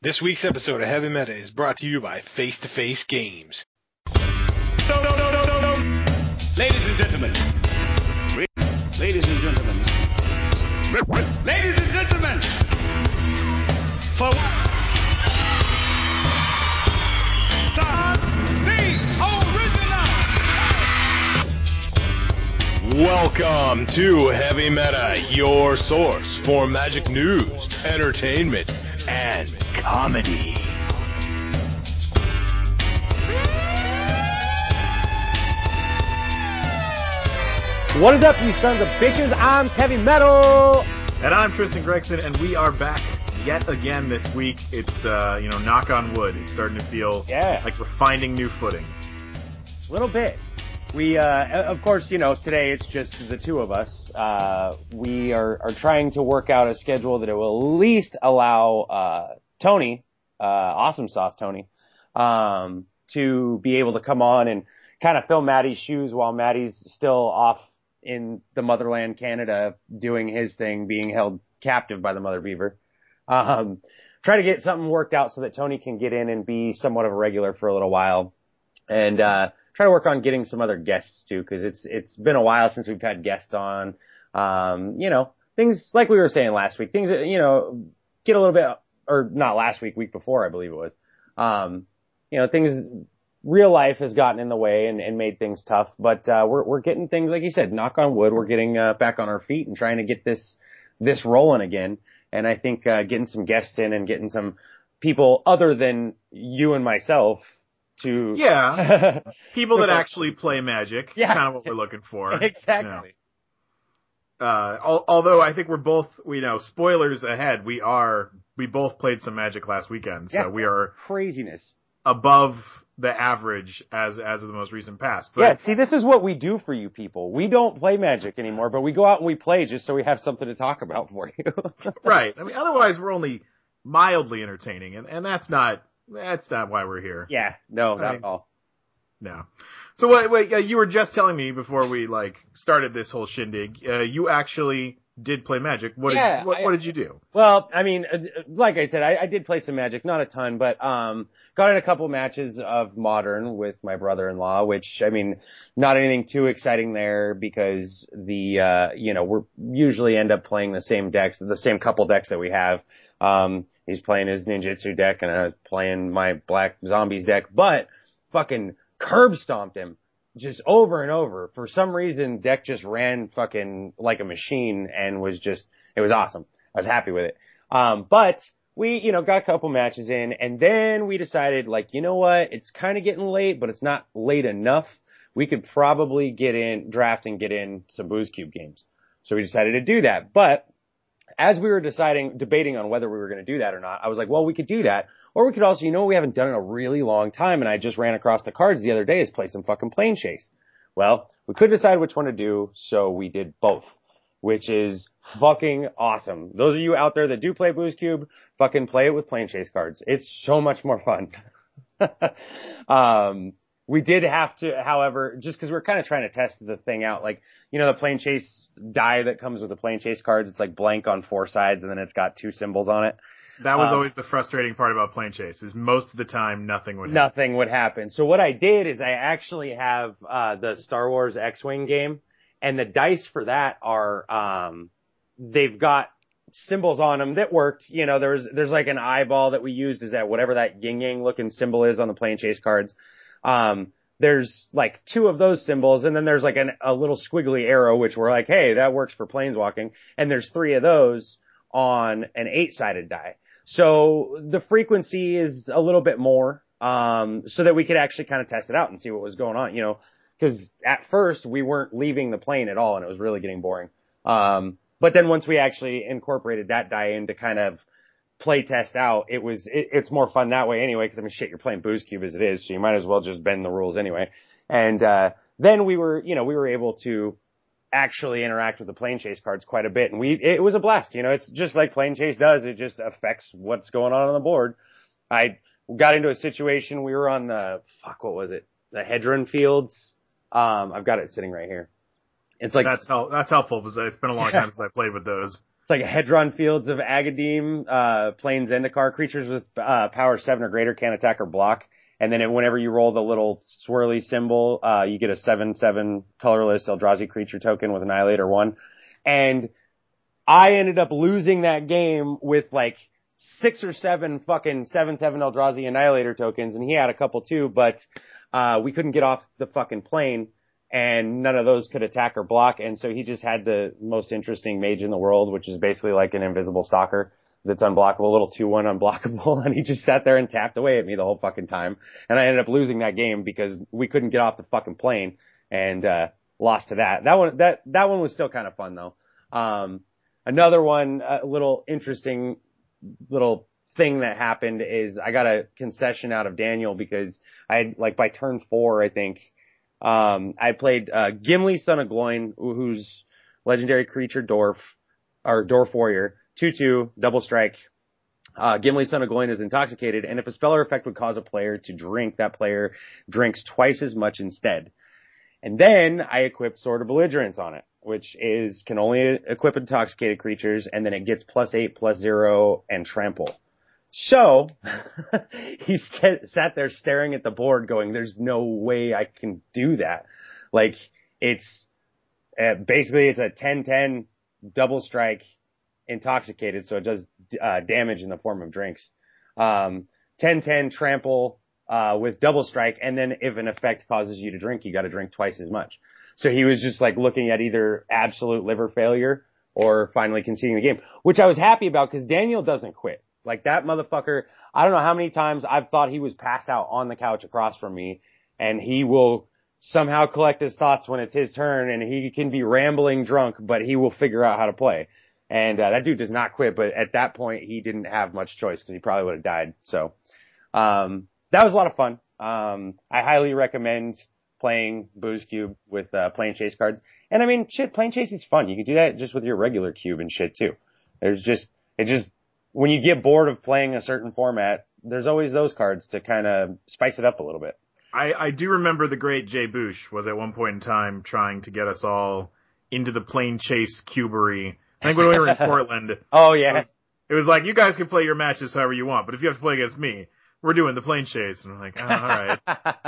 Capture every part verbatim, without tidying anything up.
This week's episode of Heavy Meta is brought to you by Face to Face Games. No, no, no, no, no, no. Ladies and gentlemen. Ladies and gentlemen. Ladies and gentlemen. For the original. Welcome to Heavy Meta, your source for magic news, entertainment, and comedy. What is up, you sons of bitches? I'm Heavy Metal! And I'm Tristan Gregson, and we are back yet again this week. It's, uh, you know, knock on wood. It's starting to feel yeah. like we're finding new footing. A little bit. We, uh, of course, you know, today it's just the two of us. Uh, we are, are trying to work out a schedule that it will at least allow, uh, Tony, uh, Awesome Sauce Tony, um, to be able to come on and kind of fill Maddie's shoes while Maddie's still off in the motherland, Canada, doing his thing, being held captive by the mother beaver. Um, try to get something worked out so that Tony can get in and be somewhat of a regular for a little while. And, uh, try to work on getting some other guests too, cause it's, it's been a while since we've had guests on. Um, you know, things like we were saying last week, things that, you know, get a little bit, or not last week, week before, I believe it was. Um, you know, things, real life has gotten in the way and, and made things tough, but, uh, we're, we're getting things, like you said, knock on wood, we're getting, uh, back on our feet and trying to get this, this rolling again. And I think, uh, getting some guests in and getting some people other than you and myself to. Yeah. People that actually play Magic. Yeah. Kind of what we're looking for. Exactly. You know. Uh, al- although I think we're both, you know, spoilers ahead, we are, we both played some Magic last weekend, so yeah. we are craziness above the average as, as of the most recent past. But yeah, see, this is what we do for you people. We don't play Magic anymore, but we go out and we play just so we have something to talk about for you. Right. I mean, otherwise we're only mildly entertaining, and, and that's not, that's not why we're here. Yeah, no, not I mean, at all. No. So wait, wait, uh, you were just telling me before we, like, started this whole shindig, uh, you actually did play Magic. What yeah, did, what, I, what did you do? Well, I mean, like I said, I, I did play some Magic, not a ton, but, um, got in a couple matches of Modern with my brother-in-law, which, I mean, not anything too exciting there because the, uh, you know, we're usually end up playing the same decks, the same couple decks that we have. Um, he's playing his ninjutsu deck and I was playing my Black Zombies deck, but fucking curb stomped him just over and over. For some reason, deck just ran fucking like a machine and was just, it was awesome. I was happy with it. Um, but we, you know, got a couple matches in and then we decided, like, you know what? It's kind of getting late, but it's not late enough. We could probably get in, draft and get in some Booze Cube games. So we decided to do that. But as we were deciding, debating on whether we were going to do that or not, I was like, well, we could do that. Or we could also, you know, we haven't done it in a really long time, and I just ran across the cards the other day, is play some fucking Plane Chase. Well, we couldn't decide which one to do, so we did both, which is fucking awesome. Those of you out there that do play Booze Cube, fucking play it with Plane Chase cards. It's so much more fun. um, we did have to, however, just because we're kind of trying to test the thing out, like, you know, the Plane Chase die that comes with the Plane Chase cards, it's like blank on four sides, and then it's got two symbols on it. That was um, always the frustrating part about Plane Chase, is most of the time nothing would happen. Nothing would happen. So what I did is I actually have uh the Star Wars X-Wing game, and the dice for that are, um they've got symbols on them that worked. You know, there's there's like an eyeball that we used, is that whatever that yin-yang looking symbol is on the Plane Chase cards. Um There's like two of those symbols, and then there's like an, a little squiggly arrow, which we're like, hey, that works for planeswalking. And there's three of those on an eight-sided die. So the frequency is a little bit more, um, so that we could actually kind of test it out and see what was going on, you know, because at first we weren't leaving the plane at all, and it was really getting boring. Um, but then once we actually incorporated that die in to kind of play test out, it was, it, it's more fun that way anyway, because I mean, shit, you're playing Booze Cube as it is, so you might as well just bend the rules anyway. And, uh, then we were, you know, we were able to actually interact with the Plane Chase cards quite a bit, and we, it was a blast, you know, it's just like Plane Chase does, it just affects what's going on on the board. I got into a situation, we were on the, fuck, what was it? The Hedron Fields. Um, I've got it sitting right here. It's like, that's, hel- that's helpful, because it's been a long time since I played with those. It's like a Hedron Fields of Agadim, uh, Plains Zendikar. Creatures with uh, power seven or greater can't attack or block. And then it, whenever you roll the little swirly symbol, uh, you get a seven seven colorless Eldrazi creature token with Annihilator one. And I ended up losing that game with like six or seven fucking seven seven Eldrazi Annihilator tokens, and he had a couple too, but uh, we couldn't get off the fucking plane. And none of those could attack or block, and so he just had the most interesting mage in the world, which is basically like an invisible stalker that's unblockable, a little two one unblockable, and he just sat there and tapped away at me the whole fucking time. And I ended up losing that game because we couldn't get off the fucking plane, and uh lost to that. That one that that one was still kind of fun though. Um another one, a little interesting little thing that happened is I got a concession out of Daniel because I had, like, by turn four, I think, Um, I played, uh, Gimli, Son of Gloin, who's legendary creature dwarf, or dwarf warrior, two two, double strike. Uh, Gimli, Son of Gloin is intoxicated, and if a spell or effect would cause a player to drink, that player drinks twice as much instead. And then I equipped Sword of Belligerence on it, which is, can only equip intoxicated creatures, and then it gets plus eight, plus zero, and trample. So, he sat there staring at the board going, there's no way I can do that. Like, it's, uh, basically it's a ten ten double strike intoxicated, so it does, uh, damage in the form of drinks. Um, ten ten trample, uh, with double strike, and then if an effect causes you to drink, you gotta drink twice as much. So he was just like looking at either absolute liver failure or finally conceding the game, which I was happy about because Daniel doesn't quit. Like, that motherfucker, I don't know how many times I've thought he was passed out on the couch across from me, and he will somehow collect his thoughts when it's his turn, and he can be rambling drunk, but he will figure out how to play. And uh, that dude does not quit, but at that point, he didn't have much choice because he probably would have died. So, um, that was a lot of fun. Um, I highly recommend playing Booze Cube with uh, Plane Chase cards. And I mean, shit, Plane Chase is fun. You can do that just with your regular cube and shit, too. There's just, it just, when you get bored of playing a certain format, there's always those cards to kind of spice it up a little bit. I, I do remember the great Jay Bush was at one point in time trying to get us all into the Plane Chase cubery. I think when we were in Portland. Oh, yeah. It was, it was like, you guys can play your matches however you want, but if you have to play against me, we're doing the Plane Chase. And I'm like, oh, all right.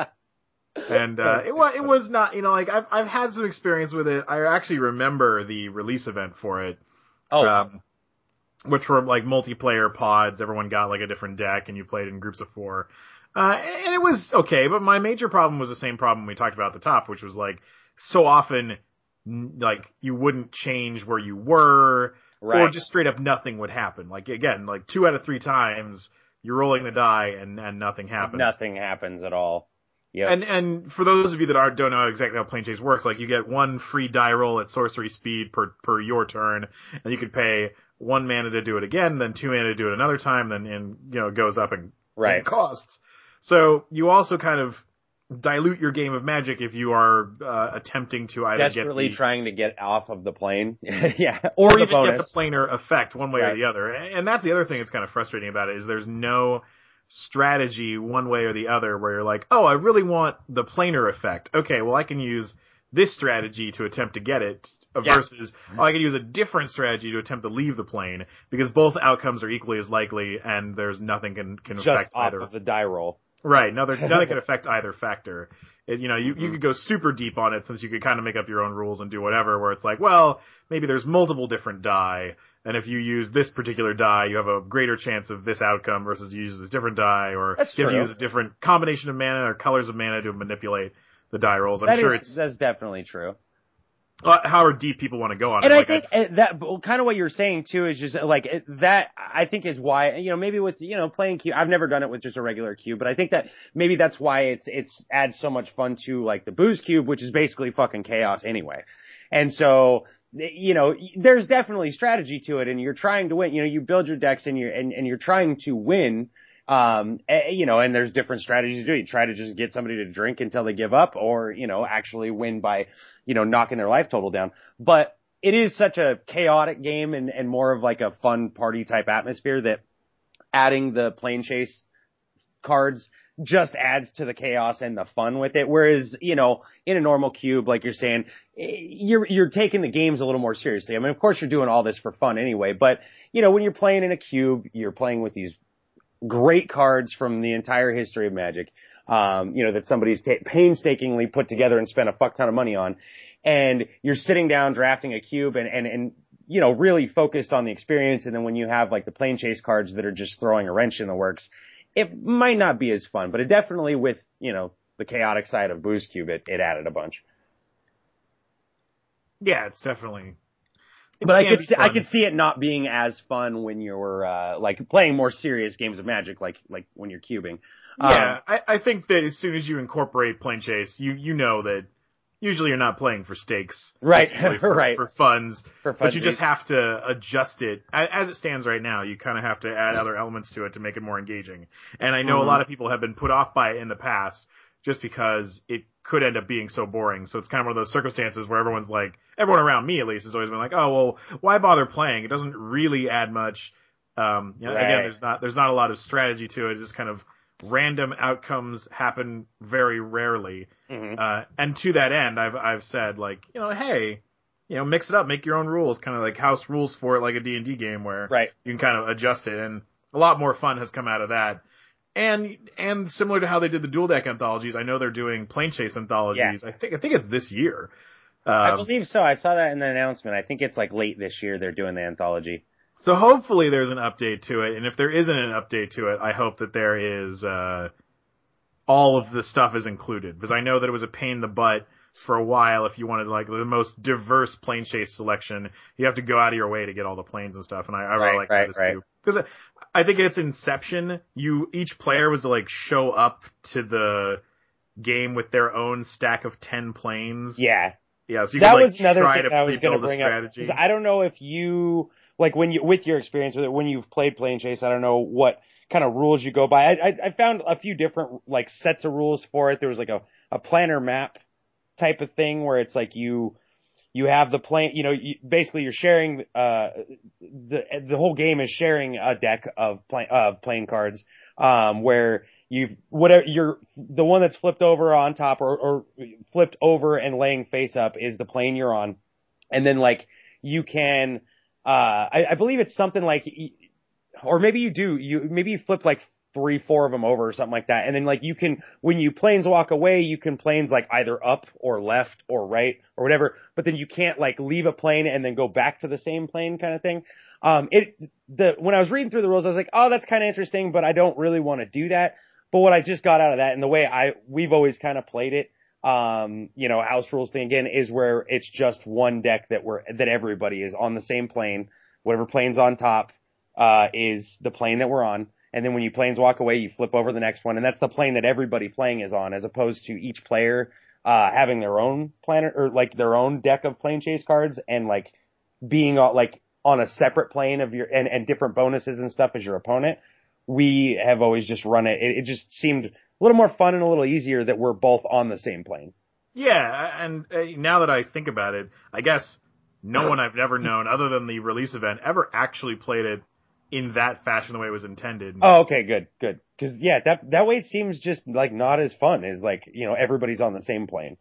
And uh, it was it was not, you know, like, I've I've had some experience with it. I actually remember the release event for it. Oh. Um, which were like multiplayer pods. Everyone got like a different deck and you played in groups of four. Uh, and it was okay, but my major problem was the same problem we talked about at the top, which was like, so often, like, you wouldn't change where you were, right, or just straight up nothing would happen. Like, again, like two out of three times, you're rolling the die and, and nothing happens. Nothing happens at all. Yep. And and for those of you that are, don't know exactly how Plane Chase works, like, you get one free die roll at sorcery speed per, per your turn, and you could pay one mana to do it again, then two mana to do it another time, then, and, you know, it goes up in, right. in costs. So you also kind of dilute your game of Magic if you are uh, attempting to either desperately get the, trying to get off of the plane, yeah, or, or the even bonus. get the planar effect one way right. or the other. And that's the other thing that's kind of frustrating about it, is there's no strategy one way or the other where you're like, oh, I really want the planar effect. Okay, well, I can use this strategy to attempt to get it, versus, yeah. oh, I can use a different strategy to attempt to leave the plane, because both outcomes are equally as likely, and there's nothing can, can Just affect off either. of the die roll. Right, nothing, nothing can affect either factor. It, you know, you, mm-hmm. you could go super deep on it, since you could kind of make up your own rules and do whatever, where it's like, well, maybe there's multiple different die, and if you use this particular die, you have a greater chance of this outcome versus you use this different die, or That's you have true. to use a different combination of mana or colors of mana to manipulate the die rolls. I'm that sure is, it's that's definitely true. Uh, however deep people want to go on and it. And like I think I, that kind of what you're saying too is just like that. I think is why, you know, maybe with, you know, playing cube. I've never done it with just a regular cube, but I think that maybe that's why it's it's adds so much fun to like the Booze Cube, which is basically fucking chaos anyway. And so, you know, there's definitely strategy to it, and you're trying to win. You know, you build your decks and you're and, and you're trying to win. Um, you know, and there's different strategies to do. You try to just get somebody to drink until they give up, or, you know, actually win by, you know, knocking their life total down. But it is such a chaotic game and, and more of like a fun party type atmosphere that adding the Plane Chase cards just adds to the chaos and the fun with it. Whereas, you know, in a normal cube, like you're saying, you're, you're taking the games a little more seriously. I mean, of course you're doing all this for fun anyway, but, you know, when you're playing in a cube, you're playing with these great cards from the entire history of Magic, um, you know, that somebody's t- painstakingly put together and spent a fuck ton of money on. And you're sitting down drafting a cube and, and, and, you know, really focused on the experience. And then when you have like the plane chase cards that are just throwing a wrench in the works, it might not be as fun, but it definitely with, you know, the chaotic side of Booze Cube, it, it added a bunch. Yeah, it's definitely. It but I could see, I could see it not being as fun when you're uh, like playing more serious games of Magic, like like when you're cubing. Yeah, um, I, I think that as soon as you incorporate plane chase, you you know that usually you're not playing for stakes, right? For, right. For funds, for but you just have to adjust it as it stands right now. You kind of have to add other elements to it to make it more engaging. And I know mm-hmm. a lot of people have been put off by it in the past just because it could end up being so boring. So it's kind of one of those circumstances where everyone's like, everyone around me at least has always been like, oh well, why bother playing? It doesn't really add much. Um, you know, right. Again, there's not there's not a lot of strategy to it. It's just kind of random outcomes happen very rarely. Mm-hmm. Uh, and to that end, I've, I've said like, you know, hey, you know, mix it up, make your own rules, kind of like house rules for it, like a D and D game where right. you can kind of adjust it. And a lot more fun has come out of that. And, and similar to how they did the dual deck anthologies, I know they're doing plane chase anthologies. Yeah. I think, I think it's this year. Um, I believe so. I saw that in the announcement. I think it's like late this year they're doing the anthology. So hopefully there's an update to it, and if there isn't an update to it, I hope that there is, uh, all of the stuff is included, because I know that it was a pain in the butt for a while if you wanted like the most diverse plane chase selection. You have to go out of your way to get all the planes and stuff, and I, I really right, like right, this right. too. Because I think its inception, you, each player was to like show up to the game with their own stack of ten planes. Yeah. Yeah, so you that could, like, was another try thing to I was going to bring up. I don't know if you, like when you, with your experience with it, when you've played plane chase, I don't know what kind of rules you go by. I, I, I found a few different like sets of rules for it. There was like a, a planner map type of thing where it's like you, you have the plane, you know, you, basically you're sharing, uh, the, the whole game is sharing a deck of plane, uh, plane cards, um, where you've, whatever, you're, the one that's flipped over on top or, or flipped over and laying face up is the plane you're on. And then like, you can, Uh, I, I believe it's something like, or maybe you do, you, maybe you flip like three, four of them over or something like that. And then like you can, when you planes walk away, you can planes like either up or left or right or whatever, but then you can't like leave a plane and then go back to the same plane kind of thing. Um, it, the, when I was reading through the rules, I was like, oh, that's kind of interesting, but I don't really want to do that. But what I just got out of that and the way I, we've always kind of played it, um, you know, house rules thing again is where it's just one deck that we're, that everybody is on the same plane. Whatever plane's on top, uh, is the plane that we're on. And then when you planes walk away, you flip over the next one. And that's the plane that everybody playing is on, as opposed to each player, uh, having their own planet or like their own deck of plane chase cards and like being on, like on a separate plane of your, and, and different bonuses and stuff as your opponent. We have always just run it. It, it just seemed a little more fun and a little easier that we're both on the same plane. Yeah. And uh, now that I think about it, I guess no one I've ever known other than the release event ever actually played it in that fashion the way it was intended. Oh, okay, good, good. Cause yeah, that, that way it seems just like not as fun as like, you know, everybody's on the same plane.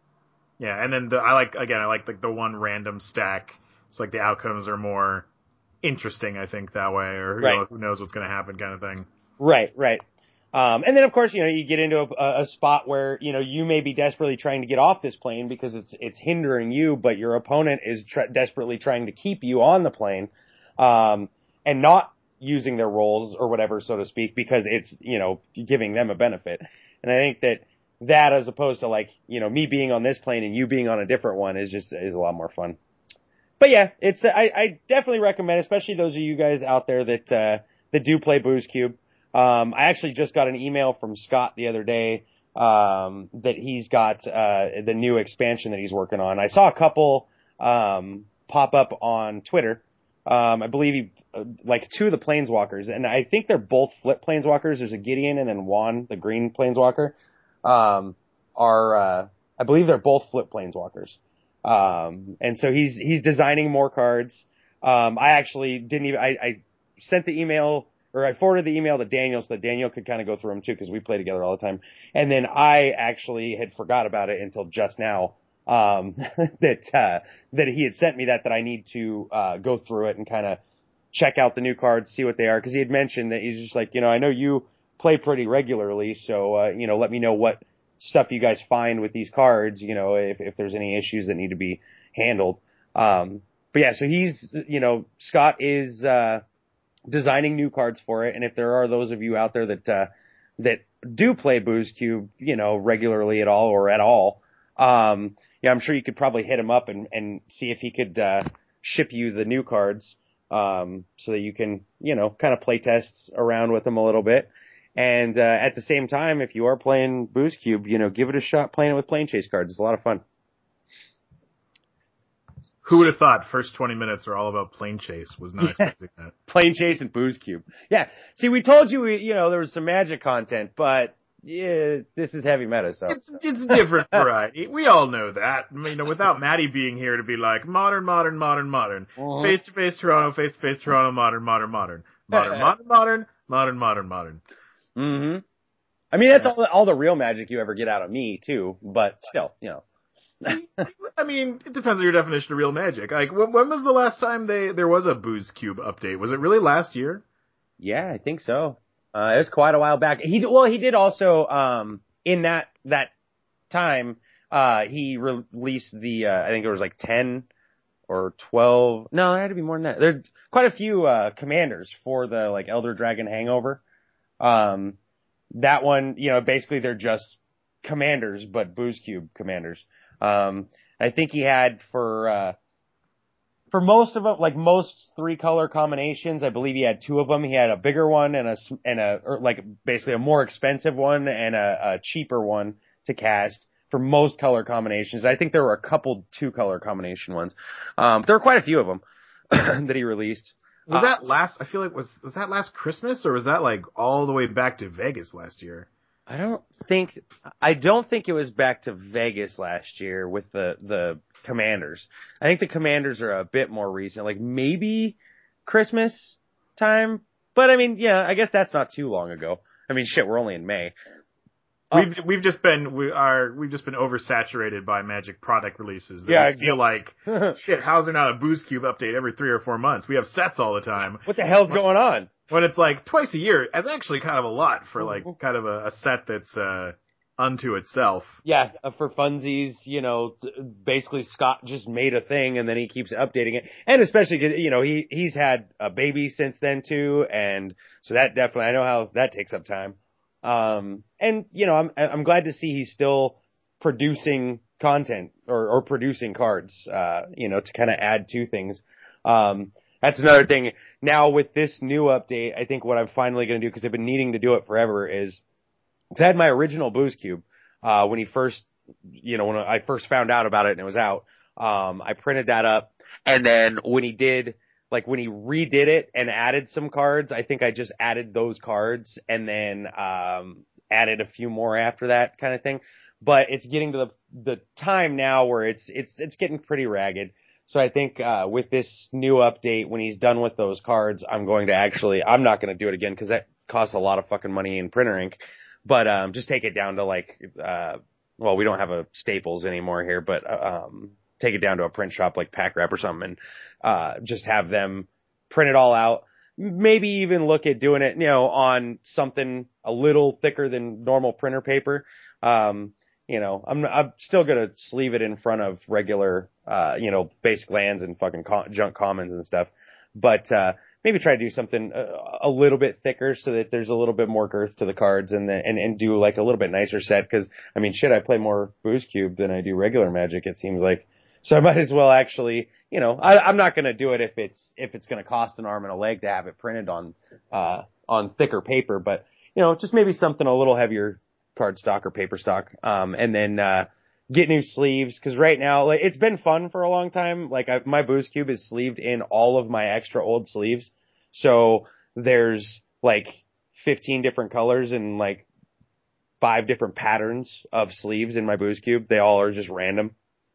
Yeah. And then the, I like, again, I like the, the one random stack. It's like the outcomes are more interesting, I think, that way, or right. you know, who knows what's going to happen kind of thing. Right, right. Um, and then of course, you know, you get into a, a spot where, you know, you may be desperately trying to get off this plane because it's, it's hindering you, but your opponent is tr- desperately trying to keep you on the plane, um, and not using their rolls or whatever, so to speak, because it's, you know, giving them a benefit. And I think that that as opposed to like, you know, me being on this plane and you being on a different one is just, is a lot more fun. But yeah, it's, I, I definitely recommend, especially those of you guys out there that, uh, that do play Booze Cube. Um, I actually just got an email from Scott the other day, um, that he's got, uh, the new expansion that he's working on. I saw a couple, um, pop up on Twitter. Um, I believe he, uh, like two of the Planeswalkers, and I think they're both flip Planeswalkers. There's a Gideon and then Juan, the green Planeswalker, um, are, uh, I believe they're both flip Planeswalkers. Um, and so he's, he's designing more cards. Um, I actually didn't even, I, I sent the email, or I forwarded the email to Daniel so that Daniel could kind of go through them too, because we play together all the time. And then I actually had forgot about it until just now, um, that, uh, that he had sent me that, that I need to, uh, go through it and kind of check out the new cards, see what they are. Cause he had mentioned that he's just like, you know, I know you play pretty regularly, so, uh, you know, let me know what stuff you guys find with these cards, you know, if, if there's any issues that need to be handled. Um, but yeah, so he's, you know, Scott is, uh, designing new cards for it. And if there are those of you out there that, uh, that do play Booze Cube, you know, regularly at all or at all, um, yeah, I'm sure you could probably hit him up and, and see if he could, uh, ship you the new cards, um, so that you can, you know, kind of play test around with them a little bit. And, uh, at the same time, if you are playing Booze Cube, you know, give it a shot playing it with Plane Chase cards. It's a lot of fun. Who would have thought first twenty minutes are all about Plane Chase? Was not expecting that. Plane Chase and Booze Cube. Yeah. See, we told you, you know, there was some Magic content, but yeah, this is heavy meta, so. It's, it's different variety. We all know that. I mean, you know, without Maddie being here to be like, modern, modern, modern, modern. Uh-huh. Face-to-face Toronto, face-to-face Toronto, modern, modern, modern. Modern, modern, modern, modern, modern, modern. Mm-hmm. I mean, that's all, all the real Magic you ever get out of me, too, but still, you know. I mean, it depends on your definition of real Magic. Like, when, when was the last time they there was a Booze Cube update? Was it really last year? Yeah, I think so. Uh, it was quite a while back. He well, he did also um in that that time uh he re- released the uh, I think it was like ten or twelve. No, it had to be more than that. There's quite a few uh commanders for the like Elder Dragon Hangover. Um, that one, you know, basically they're just commanders, but Booze Cube commanders. Um, I think he had for, uh, for most of them, like most three color combinations, I believe he had two of them. He had a bigger one and a, and a, or like basically a more expensive one and a, a cheaper one to cast for most color combinations. I think there were a couple two color combination ones. Um, there were quite a few of them that he released. Was uh, that last, I feel like was, was that last Christmas or was that like all the way back to Vegas last year? I don't think, I don't think it was back to Vegas last year with the, the Commanders. I think the Commanders are a bit more recent, like maybe Christmas time. But I mean, yeah, I guess that's not too long ago. I mean, shit, we're only in May. We've, uh, we've just been, we are, we've just been oversaturated by Magic product releases. Yeah. I feel like, shit, how's there not a Booze Cube update every three or four months? We have sets all the time. What the hell's going on? When it's like twice a year, it's actually kind of a lot for like kind of a, a set that's uh, unto itself. Yeah, uh, for funsies, you know, basically Scott just made a thing and then he keeps updating it. And especially, you know, he, he's had a baby since then too. And so that definitely, I know how that takes up time. Um, and you know, I'm, I'm glad to see he's still producing content or, or producing cards, uh, you know, to kind of add to things. Um, That's another thing. Now with this new update, I think what I'm finally going to do, because I've been needing to do it forever, is because I had my original Booze Cube uh, when he first, you know, when I first found out about it and it was out. Um, I printed that up, and then when he did, like when he redid it and added some cards, I think I just added those cards and then um, added a few more after that kind of thing. But it's getting to the the time now where it's it's it's getting pretty ragged. So I think, uh, with this new update, when he's done with those cards, I'm going to actually, I'm not going to do it again because that costs a lot of fucking money in printer ink, but, um, just take it down to like, uh, well, we don't have a Staples anymore here, but, um, take it down to a print shop like Pack Rep or something and, uh, just have them print it all out. Maybe even look at doing it, you know, on something a little thicker than normal printer paper. Um, You know, I'm I'm still gonna sleeve it in front of regular, uh, you know, basic lands and fucking con- junk commons and stuff, but uh, maybe try to do something a, a little bit thicker so that there's a little bit more girth to the cards and the, and and do like a little bit nicer set. Because I mean, shit, I play more Booze Cube than I do regular Magic. It seems like, so I might as well actually, you know, I, I'm not gonna do it if it's if it's gonna cost an arm and a leg to have it printed on uh on thicker paper, but you know, just maybe something a little heavier. Cardstock or paper stock, um, and then uh, get new sleeves. Because right now, like, it's been fun for a long time. Like I, my Booze Cube is sleeved in all of my extra old sleeves, so there's like fifteen different colors and like five different patterns of sleeves in my Booze Cube. They all are just random,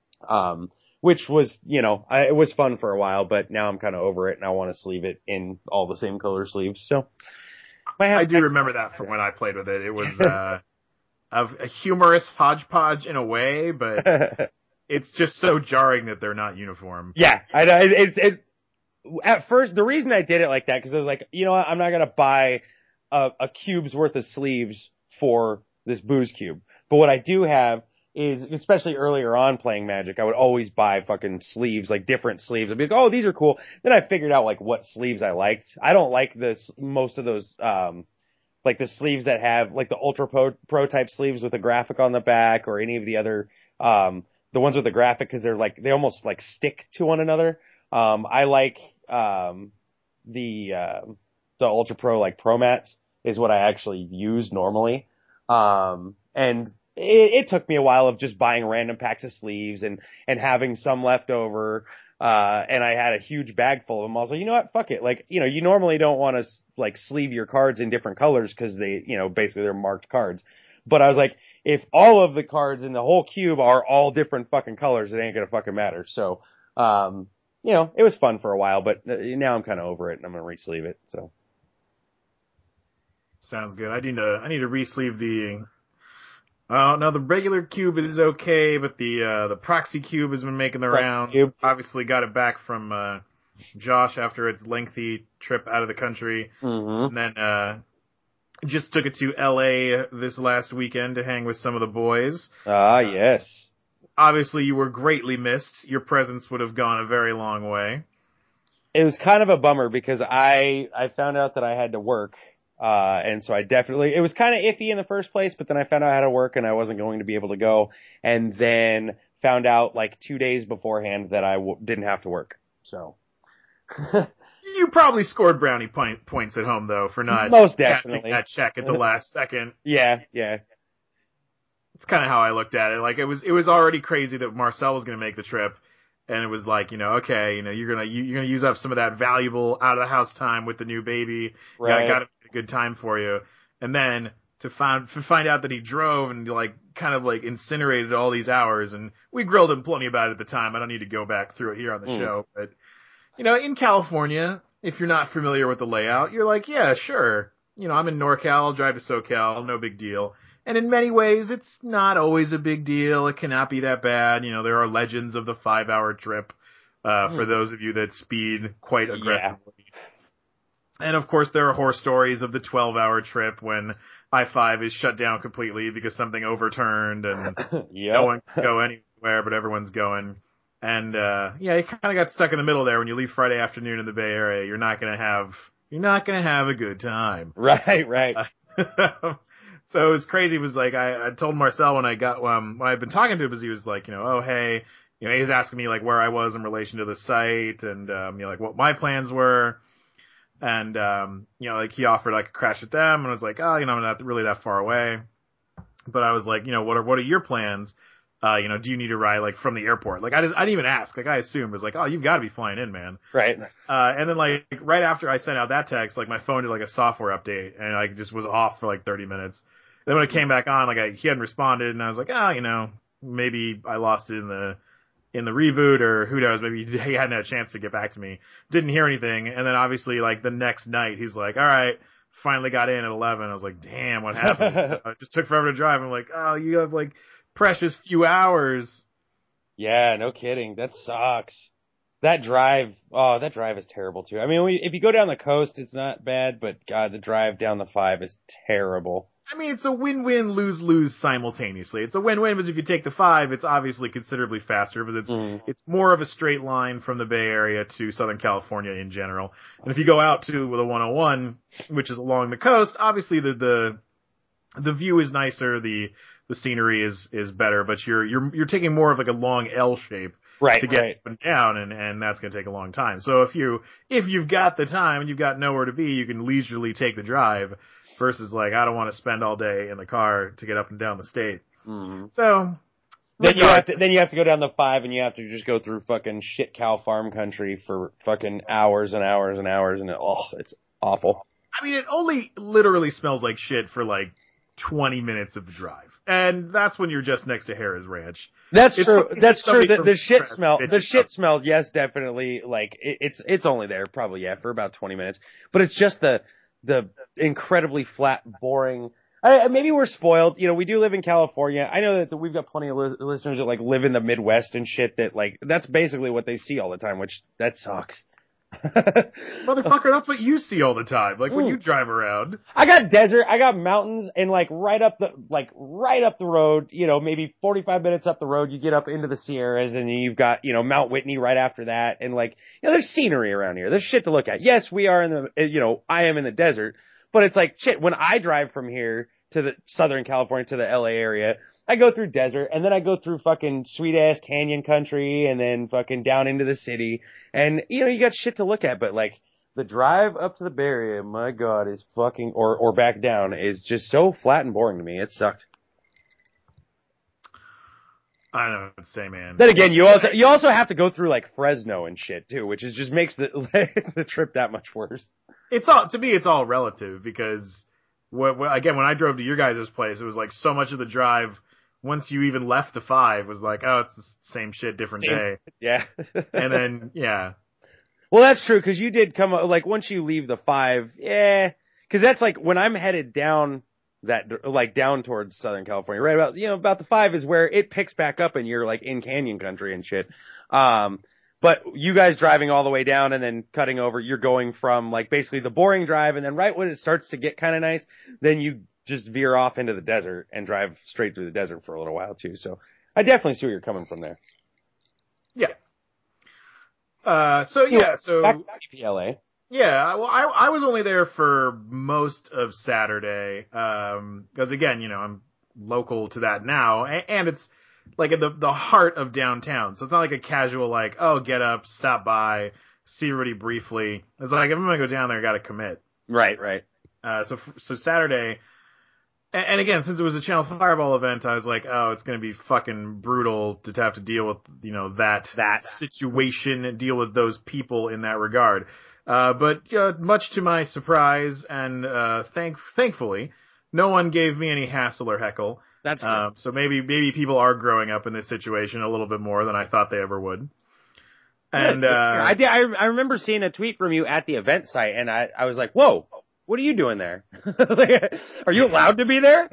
um, which was, you know, I, it was fun for a while, but now I'm kind of over it and I want to sleeve it in all the same color sleeves. So. I do remember that from when I played with it. It was uh, a, a humorous hodgepodge in a way, but it's just so jarring that they're not uniform. Yeah, I know. It's it, it. At first, the reason I did it like that because I was like, you know what, I'm not gonna buy a, a cube's worth of sleeves for this booze cube. But what I do have is, especially earlier on playing Magic, I would always buy fucking sleeves, like different sleeves. I'd be like, oh, these are cool. Then I figured out like what sleeves I liked. I don't like this, most of those, um, like the sleeves that have like the Ultra Pro, Pro type sleeves with a graphic on the back or any of the other, um, the ones with the graphic because they're like, they almost like stick to one another. Um, I like, um, the, uh, the Ultra Pro like Pro Mats is what I actually use normally. Um, and It, it took me a while of just buying random packs of sleeves and, and having some left over. Uh, and I had a huge bag full of them. I was like, you know what? Fuck it. Like, you know, you normally don't want to like sleeve your cards in different colors because they, you know, basically they're marked cards. But I was like, if all of the cards in the whole cube are all different fucking colors, it ain't gonna fucking matter. So, um, you know, it was fun for a while, but now I'm kind of over it and I'm gonna re-sleeve it. So. Sounds good. I need to, I need to re-sleeve the, Uh, no, the regular cube is okay, but the, uh, the proxy cube has been making the rounds. Obviously got it back from, uh, Josh after its lengthy trip out of the country. Mm-hmm. And then, uh, just took it to L A this last weekend to hang with some of the boys. Ah, uh, yes. Obviously you were greatly missed. Your presence would have gone a very long way. It was kind of a bummer because I, I found out that I had to work. Uh, and so I definitely, it was kind of iffy in the first place, but then I found out how to work and I wasn't going to be able to go. And then found out like two days beforehand that I w- didn't have to work. So. You probably scored brownie point, points at home though for not most definitely that check at the last second. Yeah, yeah. It's kind of how I looked at it. Like it was, it was already crazy that Marcel was going to make the trip. And it was like, you know, okay, you know, you're gonna you, you're gonna use up some of that valuable out of the house time with the new baby. Right. Yeah, I got a good time for you. And then to find to find out that he drove and like kind of like incinerated all these hours, and we grilled him plenty about it at the time. I don't need to go back through it here on the mm. show, but you know, in California, if you're not familiar with the layout, you're like, yeah, sure, you know, I'm in NorCal, I'll drive to SoCal, no big deal. And in many ways, it's not always a big deal. It cannot be that bad. You know, there are legends of the five-hour trip uh, mm. for those of you that speed quite aggressively. Yeah. And, of course, there are horror stories of the twelve-hour trip when I five is shut down completely because something overturned and yep. no one can go anywhere, but everyone's going. And, uh, yeah, you kind of got stuck in the middle there. When you leave Friday afternoon in the Bay Area, you're not going to have, you're not going to have a good time. Right, right. Uh, So it was crazy. It was like, I, I told Marcel when I got, um, when I'd been talking to him, because he was like, you know, oh, hey, you know, he was asking me like where I was in relation to the site and, um, you know, like what my plans were. And, um, you know, like he offered I could crash at them and I was like, oh, you know, I'm not really that far away. But I was like, you know, what are, what are your plans? Uh, you know, do you need a ride like from the airport? Like I just, I didn't even ask. Like I assumed it was like, oh, you've got to be flying in, man. Right. Uh, and then like right after I sent out that text, like my phone did like a software update and I just was off for like thirty minutes. Then when it came back on, like I, he hadn't responded, and I was like, ah, oh, you know, maybe I lost it in the in the reboot, or who knows, maybe he hadn't had a chance to get back to me. Didn't hear anything, and then obviously, like the next night, he's like, all right, finally got in at eleven. I was like, damn, what happened? It just took forever to drive. I'm like, oh, you have like precious few hours. Yeah, no kidding. That sucks. That drive, oh, that drive is terrible too. I mean, we, if you go down the coast, it's not bad, but God, the drive down the five is terrible. I mean, it's a win-win, lose-lose simultaneously. It's a win-win because if you take the five, it's obviously considerably faster because it's mm. it's more of a straight line from the Bay Area to Southern California in general. And if you go out to the one oh one, which is along the coast, obviously the the the view is nicer, the the scenery is is better, but you're you're you're taking more of like a long L shape. Right, to get right. up and down, and, and that's going to take a long time. So if you if you've got the time and you've got nowhere to be, you can leisurely take the drive. Versus like I don't want to spend all day in the car to get up and down the state. Mm-hmm. So then you have to then you have to go down the five and you have to just go through fucking shit cow farm country for fucking hours and hours and hours and it, oh it's awful. I mean it only literally smells like shit for like twenty minutes of the drive. And that's when you're just next to Harrah's Ranch. That's it's, true. It's that's true. The, the shit stress. smell, it's the shit up. smell, yes, definitely, like, it, it's, it's only there probably, yeah, for about twenty minutes. But it's just the, the incredibly flat, boring. I, maybe we're spoiled. You know, we do live in California. I know that we've got plenty of li- listeners that like live in the Midwest and shit that like, that's basically what they see all the time, which that sucks. Motherfucker, that's what you see all the time. Like when Mm. you drive around. I got desert, I got mountains, and like right up the, like right up the road, you know, maybe forty-five minutes up the road, you get up into the Sierras and you've got, you know, Mount Whitney right after that. And like, you know, there's scenery around here. There's shit to look at. Yes, we are in the, you know, I am in the desert, but it's like shit. When I drive from here to the Southern California, to the L A area, I go through desert and then I go through fucking sweet ass canyon country and then fucking down into the city. And, you know, you got shit to look at, but like the drive up to the Bay Area, my God, is fucking, or, or back down is just so flat and boring to me. It sucked. I don't know what to say, man. Then again, you also, you also have to go through like Fresno and shit too, which is just makes the, the trip that much worse. It's all, to me, it's all relative because what, what, again, when I drove to your guys' place, it was like so much of the drive, once you even left the five, was like, oh, it's the same shit, different Same. day. Yeah. And then, yeah. Well, that's true, because you did come, like, once you leave the five, yeah, because that's like, when I'm headed down that, like, down towards Southern California, right about, you know, about the five is where it picks back up and you're, like, in canyon country and shit. Um, but you guys driving all the way down and then cutting over, you're going from, like, basically the boring drive, and then right when it starts to get kind of nice, then you just veer off into the desert and drive straight through the desert for a little while, too. So I definitely see where you're coming from there. Yeah. Uh, so yeah, so back, back to P L A. Yeah, well, I I was only there for most of Saturday, um, because again, you know, I'm local to that now, and, and it's like at the the heart of downtown, so it's not like a casual like, oh, get up, stop by, see everybody briefly. It's like if I'm gonna go down there, I got to commit. Right, right. Uh, so so Saturday. And again, since it was a Channel Fireball event, I was like, oh, it's going to be fucking brutal to have to deal with, you know, that, that situation and deal with those people in that regard. Uh, but, uh, much to my surprise and, uh, thank, thankfully, no one gave me any hassle or heckle. That's good. Uh, so maybe, maybe people are growing up in this situation a little bit more than I thought they ever would. And, uh, I did, I, I remember seeing a tweet from you at the event site and I, I was like, whoa. What are you doing there? Are you allowed to be there?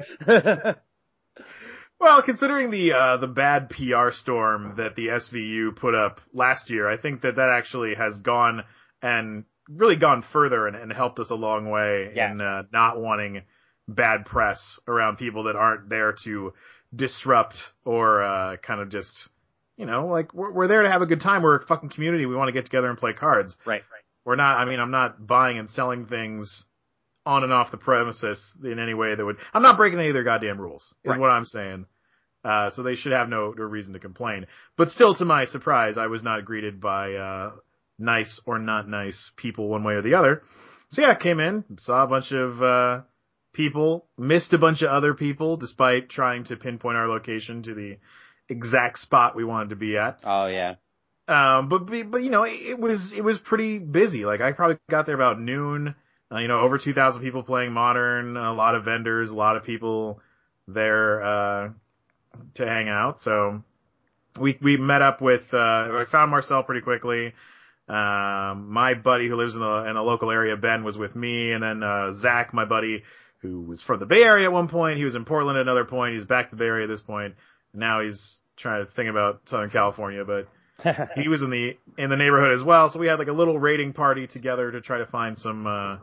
Well, considering the uh, the bad P R storm that the S V U put up last year, I think that that actually has gone and really gone further and, and helped us a long way yeah. in uh, not wanting bad press around people that aren't there to disrupt or uh, kind of just, you know, like we're, we're there to have a good time. We're a fucking community. We want to get together and play cards. Right, right. We're not, I mean, I'm not buying and selling things on and off the premises in any way that would, I'm not breaking any of their goddamn rules, is right. what I'm saying. Uh, so they should have no, no reason to complain. But still, to my surprise, I was not greeted by, uh, nice or not nice people one way or the other. So yeah, came in, saw a bunch of, uh, people, missed a bunch of other people despite trying to pinpoint our location to the exact spot we wanted to be at. Oh yeah. Um, but, but, you know, it, it was, it was pretty busy. Like I probably got there about noon. Uh, you know, over two thousand people playing Modern, a lot of vendors, a lot of people there, uh, to hang out. So we, we met up with, uh, I found Marcel pretty quickly. Um, my buddy who lives in the, in the local area, Ben, was with me. And then, uh, Zach, my buddy who was from the Bay Area at one point. He was in Portland at another point. He's back to the Bay Area at this point. Now he's trying to think about Southern California, but he was in the, in the neighborhood as well. So we had like a little raiding party together to try to find some, uh,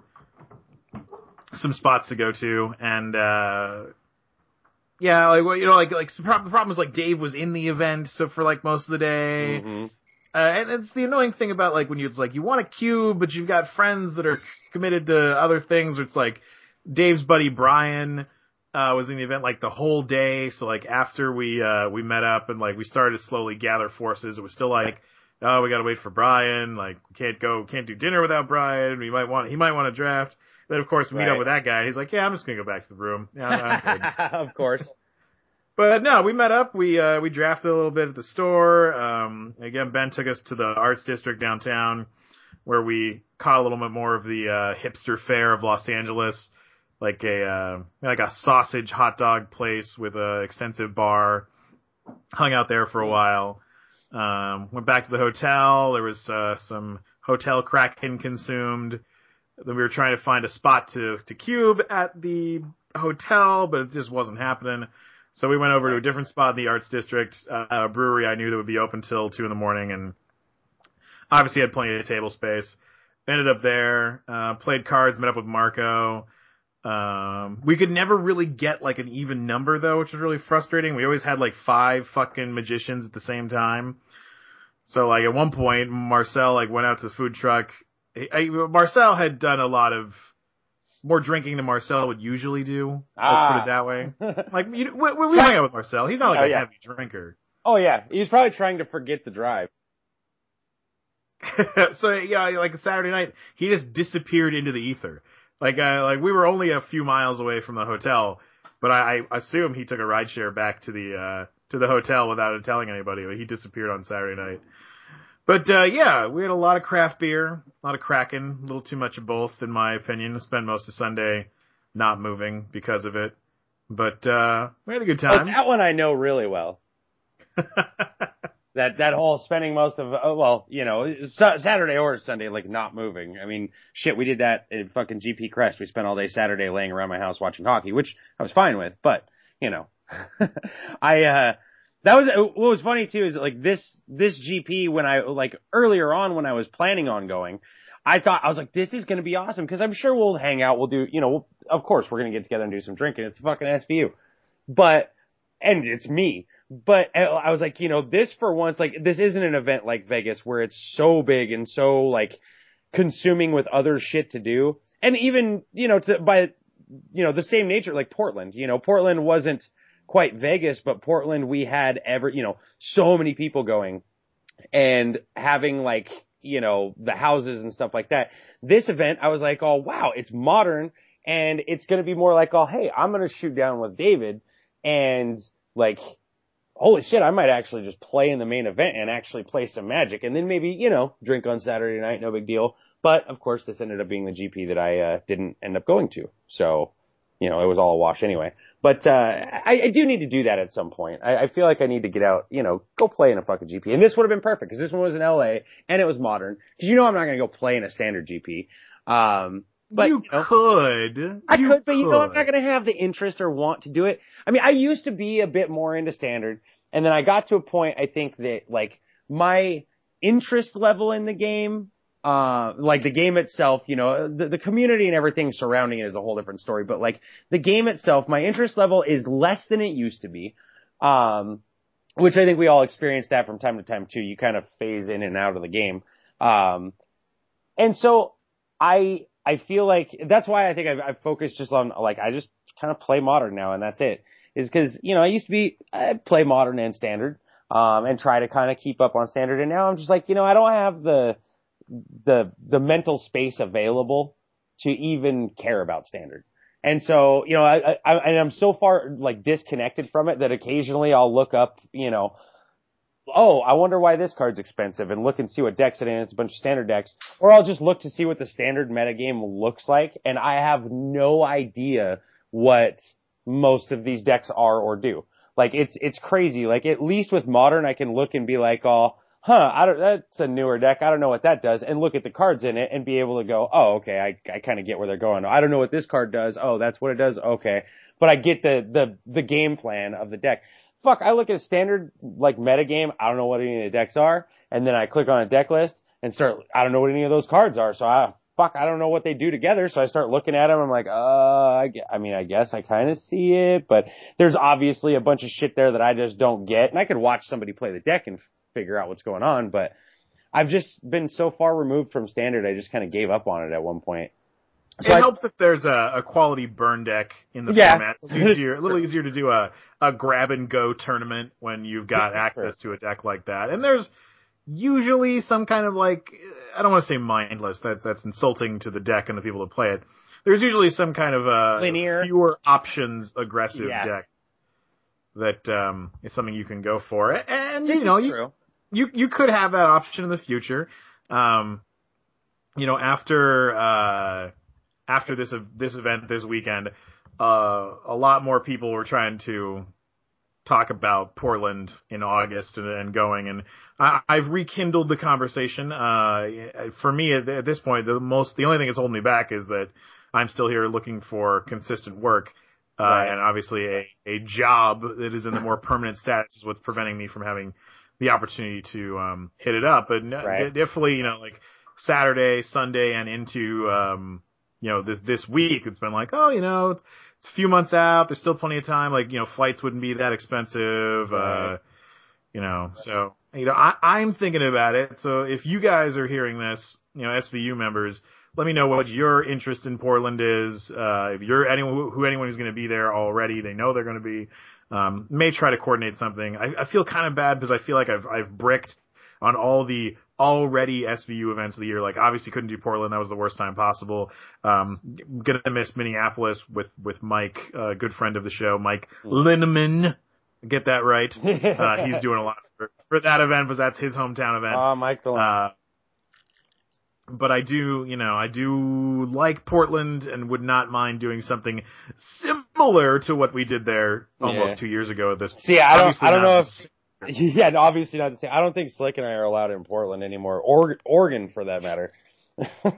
some spots to go to, and uh yeah, like well, you know, like like the problem was like Dave was in the event, so for like most of the day, mm-hmm. uh, and it's the annoying thing about like when you it's like you want to queue, but you've got friends that are committed to other things. It's like Dave's buddy Brian uh was in the event like the whole day, so like after we uh we met up and like we started to slowly gather forces, it was still like, oh, we gotta wait for Brian, like we can't go, can't do dinner without Brian. We might want he might want to draft. Then, of course, we meet right. up with that guy. He's like, yeah, I'm just going to go back to the room. Yeah, I'm good. Of course. But no, we met up. We, uh, we drafted a little bit at the store. Um, again, Ben took us to the Arts District downtown where we caught a little bit more of the, uh, hipster fare of Los Angeles. Like a, uh, like a sausage hot dog place with a extensive bar. Hung out there for a while. Um, went back to the hotel. There was, uh, some hotel Kraken consumed. then we were trying to find a spot to, to cube at the hotel, but it just wasn't happening. So we went over to a different spot in the Arts District, uh, a brewery I knew that would be open till two in the morning, and obviously had plenty of table space. Ended up there, uh, played cards, met up with Marco. Um, we could never really get like an even number though, which was really frustrating. We always had like five fucking magicians at the same time. So like at one point, Marcel like went out to the food truck. I, Marcel had done a lot of more drinking than Marcel would usually do. Ah. Let's put it that way. Like you, we, we hang out with Marcel. He's not like oh, a yeah. heavy drinker. Oh yeah, he's probably trying to forget the drive. So yeah, like Saturday night, he just disappeared into the ether. Like, uh, like we were only a few miles away from the hotel, but I, I assume he took a rideshare back to the uh, to the hotel without telling anybody. He disappeared on Saturday night. But uh, yeah, we had a lot of craft beer, a lot of Kraken, a little too much of both, in my opinion. Spent most of Sunday not moving because of it, but uh, we had a good time. Oh, that one I know really well. That that whole spending most of uh, well, you know, Saturday or Sunday like not moving. I mean, shit, we did that in fucking G P Crest. We spent all day Saturday laying around my house watching hockey, which I was fine with. But you know, I uh that was what was funny too is that, like this this G P when I like earlier on when I was planning on going, I thought I was like this is gonna be awesome because I'm sure we'll hang out, we'll do you know, we'll, of course we're gonna get together and do some drinking. It's fucking S V U, but and it's me. But I was like, you know, this for once, like, this isn't an event like Vegas where it's so big and so, like, consuming with other shit to do. And even, you know, to, by, you know, the same nature, like Portland, you know, Portland wasn't quite Vegas, but Portland, we had ever, you know, so many people going and having, like, you know, the houses and stuff like that. This event, I was like, oh, wow, it's modern and it's going to be more like, oh, hey, I'm going to shoot down with David and, like, holy shit, I might actually just play in the main event and actually play some Magic and then maybe, you know, drink on Saturday night, no big deal. But, of course, this ended up being the G P that I uh, didn't end up going to. So, you know, it was all a wash anyway. But uh, I, I do need to do that at some point. I, I feel like I need to get out, you know, go play in a fucking G P. And this would have been perfect because this one was in L A and it was modern. Because you know I'm not going to go play in a standard G P. Um, But, you, you know, could. I you could, but could. you know, I'm not going to have the interest or want to do it. I mean, I used to be a bit more into standard, and then I got to a point, I think that, like, my interest level in the game, uh, like the game itself, you know, the, the community and everything surrounding it is a whole different story, but like, the game itself, my interest level is less than it used to be, um, which I think we all experience that from time to time too. You kind of phase in and out of the game. Um, and so I, I feel like that's why I think I've, I've focused just on like I just kind of play modern now and that's it. Is because you know I used to be I'd play modern and standard, um, and try to kind of keep up on standard. And now I'm just like you know I don't have the the the mental space available to even care about standard. And so you know I, I and I'm so far like disconnected from it that occasionally I'll look up you know. Oh, I wonder why this card's expensive and look and see what decks it in. It's a bunch of standard decks. Or I'll just look to see what the standard metagame looks like. And I have no idea what most of these decks are or do. Like, it's, it's crazy. Like, at least with modern, I can look and be like, oh, huh, I don't, that's a newer deck. I don't know what that does. And look at the cards in it and be able to go, oh, okay, I, I kind of get where they're going. I don't know what this card does. Oh, that's what it does. Okay. But I get the, the, the game plan of the deck. Fuck, I look at a standard, like, metagame, I don't know what any of the decks are, and then I click on a deck list and start, I don't know what any of those cards are, so I, fuck, I don't know what they do together, so I start looking at them, I'm like, uh, I, I mean, I guess I kind of see it, but there's obviously a bunch of shit there that I just don't get, and I could watch somebody play the deck and figure out what's going on, but I've just been so far removed from standard, I just kind of gave up on it at one point. So it I, helps if there's a, a quality burn deck in the yeah. format. It's easier, a little easier to do a, a grab and go tournament when you've got yeah, access sure. to a deck like that. And there's usually some kind of like, I don't want to say mindless, that's, that's insulting to the deck and the people that play it. There's usually some kind of a linear, fewer options aggressive yeah. deck that um, is something you can go for. And, this you know, you, you, you could have that option in the future. Um, you know, after, uh, After this this event this weekend, uh, a lot more people were trying to talk about Portland in August and, and going. And I, I've rekindled the conversation. Uh, for me, at, at this point, the most, the only thing that's holding me back is that I'm still here looking for consistent work. Uh, right. And obviously a, a job that is in the more permanent status is what's preventing me from having the opportunity to, um, hit it up. But right. definitely, you know, like Saturday, Sunday, and into, um, you know, this, this week, it's been like, oh, you know, it's, it's a few months out. There's still plenty of time. Like, you know, flights wouldn't be that expensive. Right. Uh, you know, so, you know, I, I'm thinking about it. So if you guys are hearing this, you know, S V U members, let me know what your interest in Portland is. Uh, if you're anyone who anyone who's going to be there already, they know they're going to be, um, may try to coordinate something. I, I feel kind of bad because I feel like I've, I've bricked on all the already S V U events of the year. Like, obviously couldn't do Portland. That was the worst time possible. Um, gonna miss Minneapolis with, with Mike, a uh, good friend of the show, Mike Linneman. Get that right. Uh, he's doing a lot for, for that event because that's his hometown event. Oh, Mike the uh, But I do, you know, I do like Portland and would not mind doing something similar to what we did there almost yeah. two years ago at this point. See, I don't, I don't know if, yeah, obviously not the same. I don't think Slick and I are allowed in Portland anymore, or Oregon for that matter. I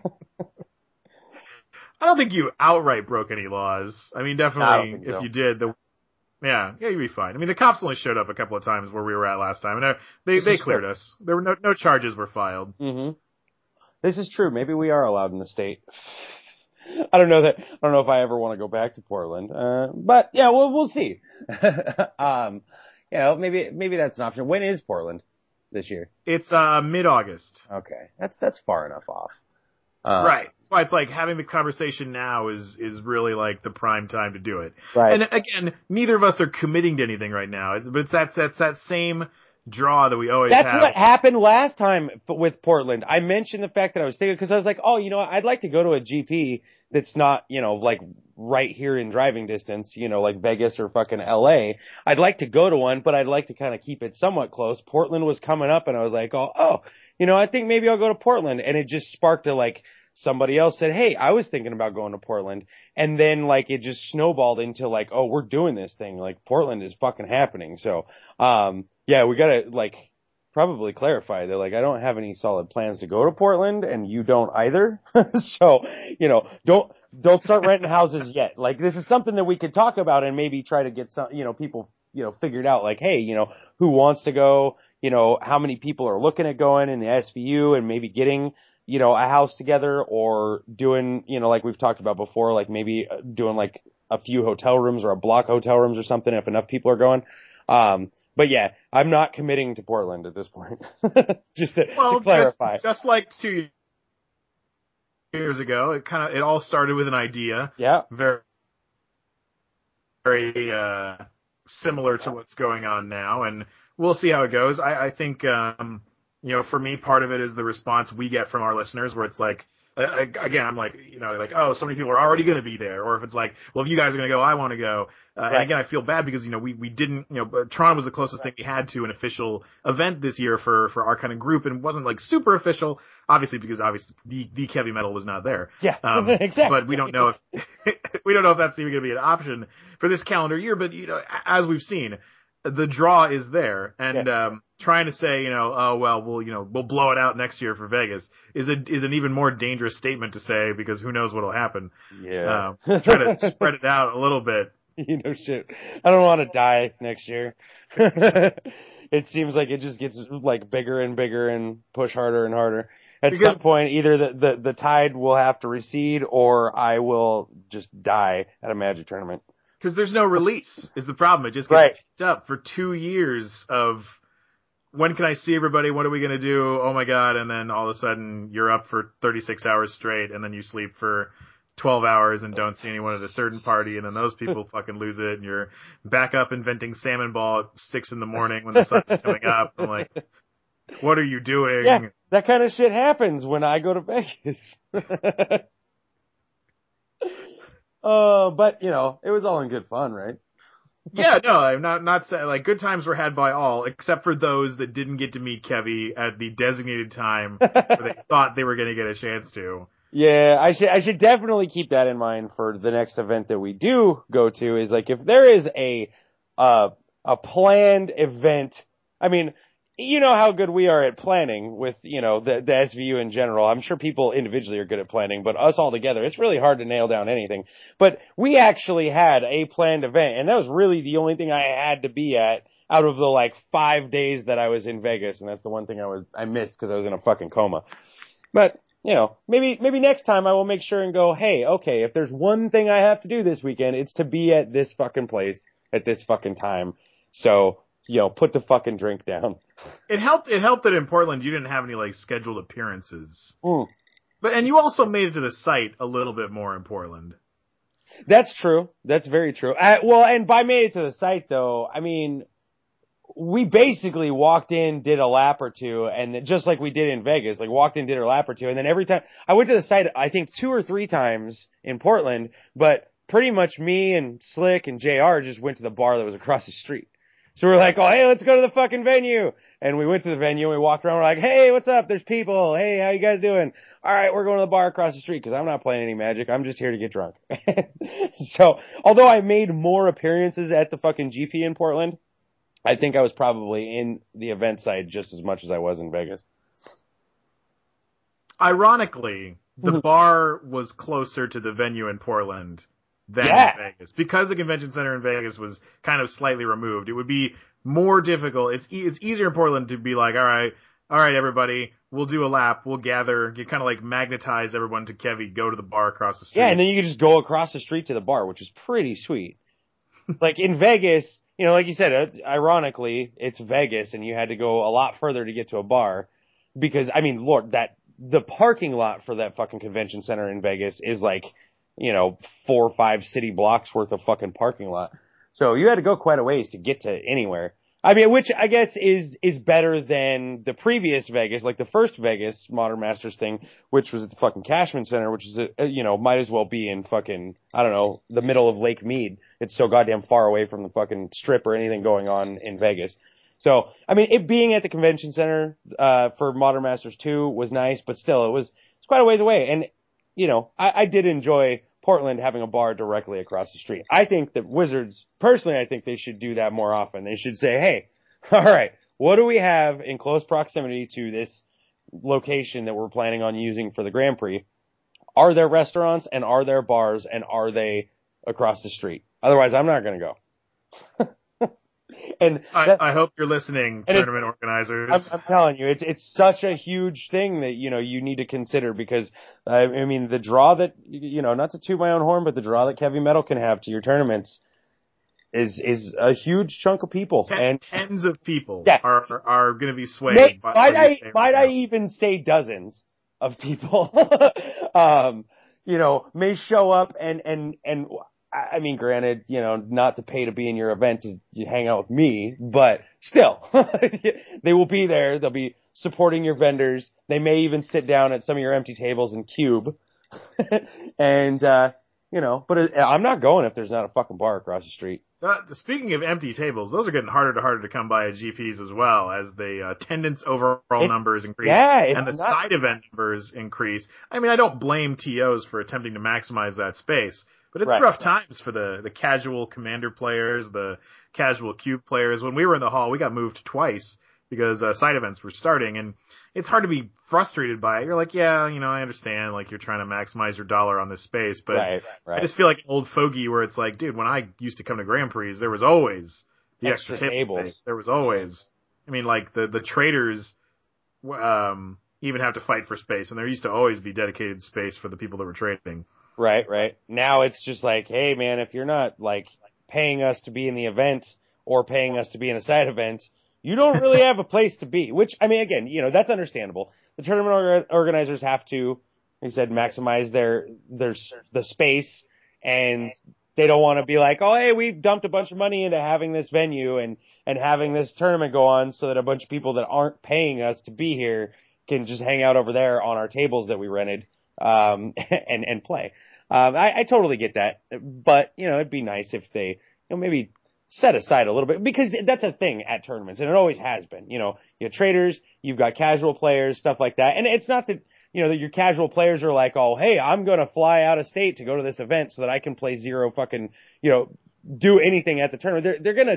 don't think you outright broke any laws. I mean, definitely, if so. you did, the yeah, yeah, you'd be fine. I mean, the cops only showed up a couple of times where we were at last time, and they they cleared true. us. There were no no charges were filed. Mm-hmm. This is true. Maybe we are allowed in the state. I don't know that. I don't know if I ever want to go back to Portland, uh, but yeah, we'll we'll see. um. You know, maybe maybe that's an option. When is Portland this year? It's uh mid-August. Okay, that's that's far enough off. Uh, right. That's why it's like having the conversation now is is really like the prime time to do it. Right. And again, neither of us are committing to anything right now. But it's that that's that same draw that we always that's have. That's what happened last time with Portland. I mentioned the fact that I was thinking because I was like, oh, you know, I'd like to go to a G P that's not, you know, like right here in driving distance, you know, like Vegas or fucking L A. I'd like to go to one, but I'd like to kind of keep it somewhat close. Portland was coming up and I was like, oh, oh, you know, I think maybe I'll go to Portland. And it just sparked a like, somebody else said, hey, I was thinking about going to Portland. And then like it just snowballed into like, oh, we're doing this thing. Like Portland is fucking happening. So, um, yeah, we gotta like probably clarify that like I don't have any solid plans to go to Portland and you don't either. So, you know, don't, don't start renting houses yet. Like this is something that we could talk about and maybe try to get some, you know, people, you know, figured out like, hey, you know, who wants to go, you know, how many people are looking at going in the S V U and maybe getting, you know, a house together or doing, you know, like we've talked about before, like maybe doing like a few hotel rooms or a block hotel rooms or something if enough people are going. Um, But yeah, I'm not committing to Portland at this point. just to, well, to clarify. Just, just like two years ago, it kind of it all started with an idea. Yeah. Very, very uh, similar to what's going on now, and we'll see how it goes. I, I think, um, you know, for me, part of it is the response we get from our listeners, where it's like, uh, again, I'm like, you know, like, oh, so many people are already going to be there, or if it's like, well, if you guys are going to go, I want to go. Uh, right. And again, I feel bad because, you know, we, we didn't, you know, Toronto was the closest right. thing we had to an official event this year for, for our kind of group, and it wasn't like super official, obviously, because obviously the, the Heavy Metal was not there. Yeah, um, exactly. But we don't know if, we don't know if that's even going to be an option for this calendar year, but, you know, as we've seen, the draw is there, and, yes. um, trying to say, you know, oh, well, we'll, you know, we'll blow it out next year for Vegas is a, is an even more dangerous statement to say because who knows what'll happen. Yeah. Uh, try to spread it out a little bit. You know, shit. I don't want to die next year. It seems like it just gets like bigger and bigger and push harder and harder. At because, some point, either the, the, the tide will have to recede or I will just die at a Magic tournament. Because there's no release is the problem. It just gets right. picked up for two years of when can I see everybody? What are we going to do? Oh my God. And then all of a sudden you're up for thirty-six hours straight and then you sleep for twelve hours and don't see anyone at a certain party. And then those people fucking lose it. And you're back up inventing salmon ball at six in the morning when the sun's coming up. I'm like, what are you doing? Yeah, that kind of shit happens when I go to Vegas. Uh, but, you know, it was all in good fun, right? Yeah, no, I'm not, not saying, like, good times were had by all, except for those that didn't get to meet Kevy at the designated time where they thought they were going to get a chance to. Yeah, I should, I should definitely keep that in mind for the next event that we do go to is, like, if there is a, uh, a planned event. I mean, you know how good we are at planning with, you know, the, the S V U in general. I'm sure people individually are good at planning, but us all together, it's really hard to nail down anything. But we actually had a planned event, and that was really the only thing I had to be at out of the like five days that I was in Vegas, and that's the one thing I was I missed because I was in a fucking coma. But, you know, maybe maybe next time I will make sure and go, hey, okay, if there's one thing I have to do this weekend, it's to be at this fucking place at this fucking time. So, you know, put the fucking drink down. It helped. It helped that in Portland you didn't have any like scheduled appearances. Mm. But and you also made it to the site a little bit more in Portland. That's true. That's very true. I, well, and by made it to the site though, I mean, we basically walked in, did a lap or two, and then, just like we did in Vegas, like walked in, did a lap or two, and then every time I went to the site, I think two or three times in Portland, but pretty much me and Slick and J R just went to the bar that was across the street. So we're like, oh, hey, let's go to the fucking venue. And we went to the venue and we walked around. We're like, hey, what's up? There's people. Hey, how you guys doing? All right, we're going to the bar across the street because I'm not playing any Magic. I'm just here to get drunk. So, although I made more appearances at the fucking G P in Portland, I think I was probably in the event side just as much as I was in Vegas. Ironically, the bar was closer to the venue in Portland than yeah. in Vegas. Because the convention center in Vegas was kind of slightly removed, it would be more difficult. It's e- it's easier in Portland to be like, all right, all right, everybody, we'll do a lap, we'll gather, you kind of like magnetize everyone to Kevy, go to the bar across the street. Yeah, and then you can just go across the street to the bar, which is pretty sweet. Like in Vegas, you know, like you said, uh, ironically, it's Vegas, and you had to go a lot further to get to a bar. Because, I mean, Lord, that the parking lot for that fucking convention center in Vegas is like, you know, four or five city blocks worth of fucking parking lot. So you had to go quite a ways to get to anywhere. I mean, which I guess is, is better than the previous Vegas, like the first Vegas Modern Masters thing, which was at the fucking Cashman Center, which is, a, you know, might as well be in fucking, I don't know, the middle of Lake Mead. It's so goddamn far away from the fucking strip or anything going on in Vegas. So, I mean, it being at the convention center, uh, for Modern Masters two was nice, but still, it was, it's quite a ways away. And, you know, I, I did enjoy Portland having a bar directly across the street. I think that Wizards, personally, I think they should do that more often. They should say, hey, all right, what do we have in close proximity to this location that we're planning on using for the Grand Prix? Are there restaurants and are there bars and are they across the street? Otherwise, I'm not going to go. And I, that, I hope you're listening, tournament organizers. I'm, I'm telling you, it's it's such a huge thing that, you know, you need to consider because, uh, I mean, the draw that, you know, not to toot my own horn, but the draw that Kevy Metal can have to your tournaments is is a huge chunk of people. Ten, and tens of people yeah. are are going to be swayed. May, by might I, right might now. I even say dozens of people, um, you know, may show up and, and, and, I mean, granted, you know, not to pay to be in your event to hang out with me, but still, they will be there. They'll be supporting your vendors. They may even sit down at some of your empty tables and cube. and, uh, you know, but it, I'm not going if there's not a fucking bar across the street. Uh, speaking of empty tables, those are getting harder and harder to come by at G Ps as well as the uh, attendance overall It's, numbers increase yeah, it's and the not, side event numbers increase. I mean, I don't blame T Os for attempting to maximize that space. But it's right, rough right. times for the, the casual Commander players, the casual Cube players. When we were in the hall, we got moved twice because uh, side events were starting, and it's hard to be frustrated by it. You're like, yeah, you know, I understand, like, you're trying to maximize your dollar on this space, but right, right. I just feel like an old fogey where it's like, dude, when I used to come to Grand Prix, there was always the extra, Extra table tables. space. There was always, I mean, like, the, the traders um, even have to fight for space, and there used to always be dedicated space for the people that were trading. Right, right. Now it's just like, hey man, if you're not like paying us to be in the event or paying us to be in a side event, you don't really have a place to be. Which, I mean, again, you know, that's understandable. The tournament or- organizers have to, like I said, maximize their, their, the space, and they don't want to be like, oh, hey, we've dumped a bunch of money into having this venue and, and having this tournament go on so that a bunch of people that aren't paying us to be here can just hang out over there on our tables that we rented, um, and, and play. Um, I, I totally get that, but, you know, it'd be nice if they, you know, maybe set aside a little bit, because that's a thing at tournaments, and it always has been. You know, you have traders, you've got casual players, stuff like that, and it's not that, you know, that your casual players are like, oh, hey, I'm gonna fly out of state to go to this event so that I can play zero fucking, you know, do anything at the tournament. They're, they're gonna,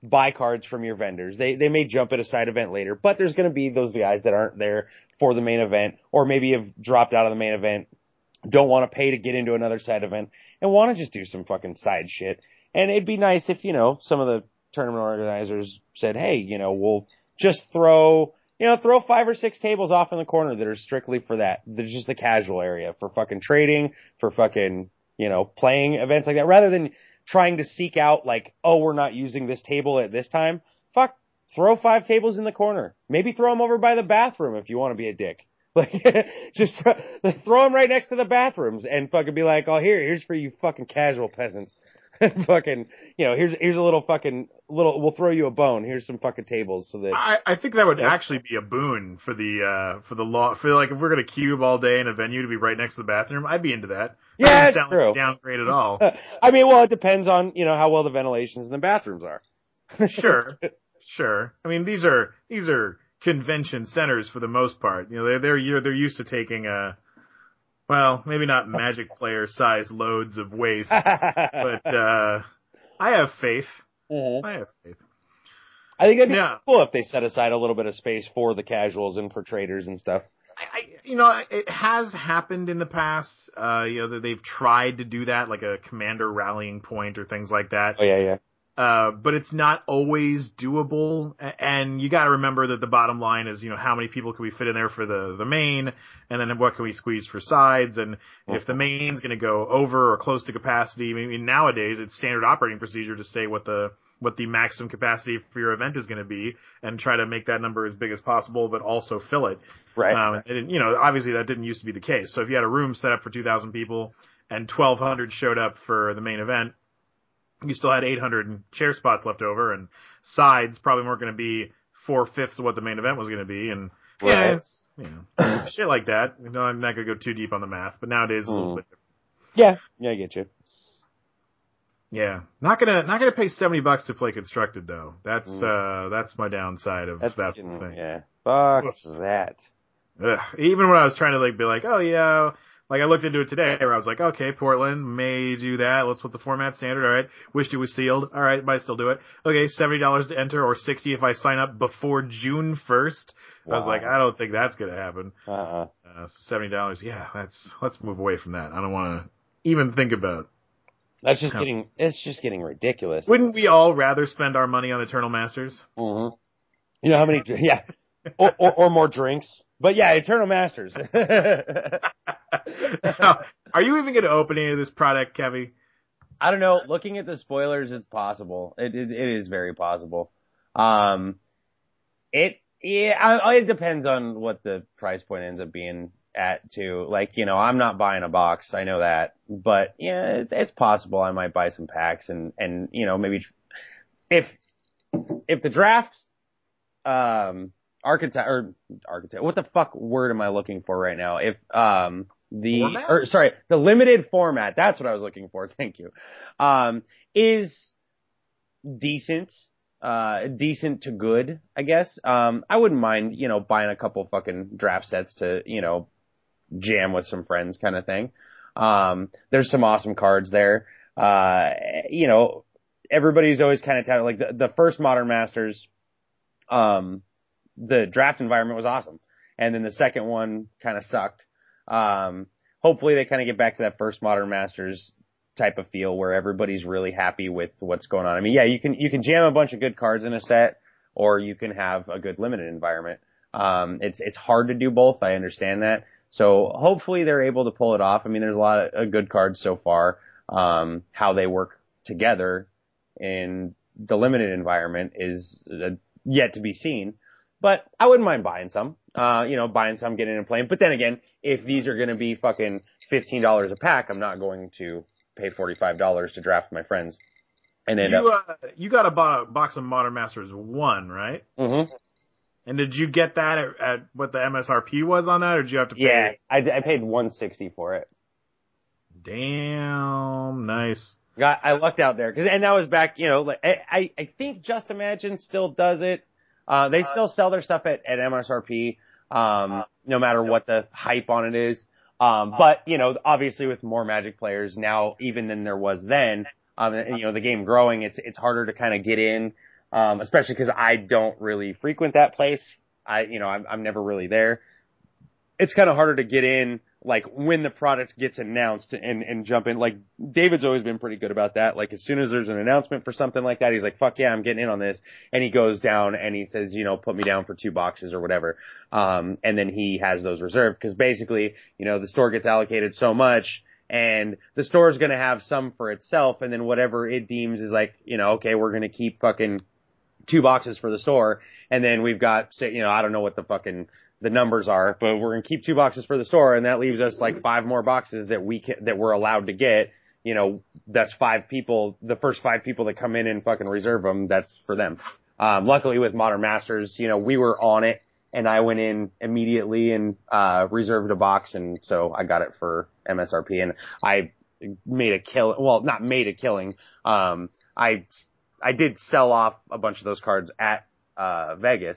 buy cards from your vendors. They they may jump at a side event later, but there's going to be those guys that aren't there for the main event, or maybe have dropped out of the main event, don't want to pay to get into another side event, and want to just do some fucking side shit. And it'd be nice if, you know, some of the tournament organizers said, hey, you know, we'll just throw, you know, throw five or six tables off in the corner that are strictly for that. There's just the casual area for fucking trading, for fucking, you know, playing events like that, rather than trying to seek out like, oh, we're not using this table at this time. Fuck, throw five tables in the corner. Maybe throw them over by the bathroom if you want to be a dick. Like, just throw, throw them right next to the bathrooms and fucking be like, oh, here, here's for you fucking casual peasants. Fucking, you know, here's here's a little fucking little. We'll throw you a bone. Here's some fucking tables so that. I, I think that would yeah. actually be a boon for the uh for the law. For like if we're gonna cube all day in a venue to be right next to the bathroom, I'd be into that. Yeah, that's it's true. Like downgrade at all. I mean, well, it depends on, you know, how well the ventilations in the bathrooms are. Sure, sure. I mean, these are these are convention centers for the most part. You know, they're they're they're used to taking a. Well, maybe not Magic player size loads of waste, but uh I have faith. Mm-hmm. I have faith. I think it'd be yeah. cool if they set aside a little bit of space for the casuals and for traders and stuff. I, I, you know, it has happened in the past. Uh, you know, that they've tried to do that, like a commander rallying point or things like that. Oh yeah, yeah. Uh, but it's not always doable, and you got to remember that the bottom line is, you know, how many people can we fit in there for the the main, and then what can we squeeze for sides, and mm-hmm. if the main's going to go over or close to capacity, I mean, nowadays it's standard operating procedure to say what the what the maximum capacity for your event is going to be, and try to make that number as big as possible, but also fill it. Right. Um, and, you know, obviously that didn't used to be the case. So if you had a room set up for two thousand people and twelve hundred showed up for the main event, you still had eight hundred chair spots left over, and sides probably weren't going to be four-fifths of what the main event was going to be, and right. yeah, it's, you know, shit like that. You know, I'm not going to go too deep on the math, but nowadays it's mm. a little bit different. Yeah, yeah, I get you. Yeah, not gonna not gonna pay seventy bucks to play constructed though. That's mm. uh that's my downside of that's that getting, thing. Yeah, fuck Oof. that. Ugh. Even when I was trying to like be like, oh yeah. Like, I looked into it today, where I was like, okay, Portland may do that. Let's put the format standard. All right. Wished it was sealed. All right. Might still do it. Okay. seventy dollars to enter, or sixty if I sign up before June first. Wow. I was like, I don't think that's going to happen. Uh-huh. Uh, so seventy dollars. Yeah. That's, let's move away from that. I don't want to even think about. That's just how, getting, it's just getting ridiculous. Wouldn't we all rather spend our money on Eternal Masters? Mm-hmm. You know how many, yeah. or, or, or more drinks. But yeah, Eternal Masters. Now, are you even going to open any of this product, Kevy? I don't know. Looking at the spoilers, it's possible. It it, it is very possible. Um, it yeah, I, it depends on what the price point ends up being at too. Like, you know, I'm not buying a box. I know that, but yeah, it's it's possible I might buy some packs and and you know maybe if if the draft um. Architect or architect. What the fuck word am I looking for right now? If um the format? or sorry, the limited format. That's what I was looking for. Thank you. Um, is decent, uh, decent to good, I guess. Um, I wouldn't mind, you know, buying a couple fucking draft sets to, you know, jam with some friends, kind of thing. Um, there's some awesome cards there. Uh, you know, everybody's always kind of touted like the the first Modern Masters. Um. The draft environment was awesome. And then the second one kind of sucked. Um, hopefully they kind of get back to that first Modern Masters type of feel where everybody's really happy with what's going on. I mean, yeah, you can, you can jam a bunch of good cards in a set, or you can have a good limited environment. Um, it's, it's hard to do both. I understand that. So hopefully they're able to pull it off. I mean, there's a lot of good cards so far. Um, how they work together in the limited environment is uh, yet to be seen. But I wouldn't mind buying some, uh, you know, buying some, getting in and playing. But then again, if these are going to be fucking fifteen dollars a pack, I'm not going to pay forty-five dollars to draft with my friends. And end you, up... uh, you got a bo- box of Modern Masters one, right? Mm-hmm. And did you get that at, at what the M S R P was on that, or did you have to pay? Yeah, I, I paid one hundred sixty dollars for it. Damn, nice. Got, I lucked out there. Cause, and that was back, you know, like, I, I, I think Just Imagine still does it. Uh, they still sell their stuff at, at M S R P, um, no matter what the hype on it is. Um, but, you know, obviously with more Magic players now, even than there was then, um, and, you know, the game growing, it's, it's harder to kind of get in, Um, especially because I don't really frequent that place. I, you know, I'm, I'm never really there. It's kind of harder to get in, like, when the product gets announced and, and jump in. Like, David's always been pretty good about that. Like, as soon as there's an announcement for something like that, he's like, fuck yeah, I'm getting in on this. And he goes down and he says, you know, put me down for two boxes or whatever. Um, and then he has those reserved. Cause basically, you know, the store gets allocated so much and the store is going to have some for itself. And then whatever it deems is like, you know, okay, we're going to keep fucking two boxes for the store. And then we've got, say, you know, I don't know what the fucking, the numbers are, but we're going to keep two boxes for the store, and that leaves us like five more boxes that we can, that we're allowed to get. You know, that's five people, the first five people that come in and fucking reserve them, that's for them. Um, luckily with Modern Masters, you know, we were on it, and I went in immediately and, uh, reserved a box, and so I got it for M S R P, and I made a kill, well, not made a killing, um, I, I did sell off a bunch of those cards at, uh, Vegas.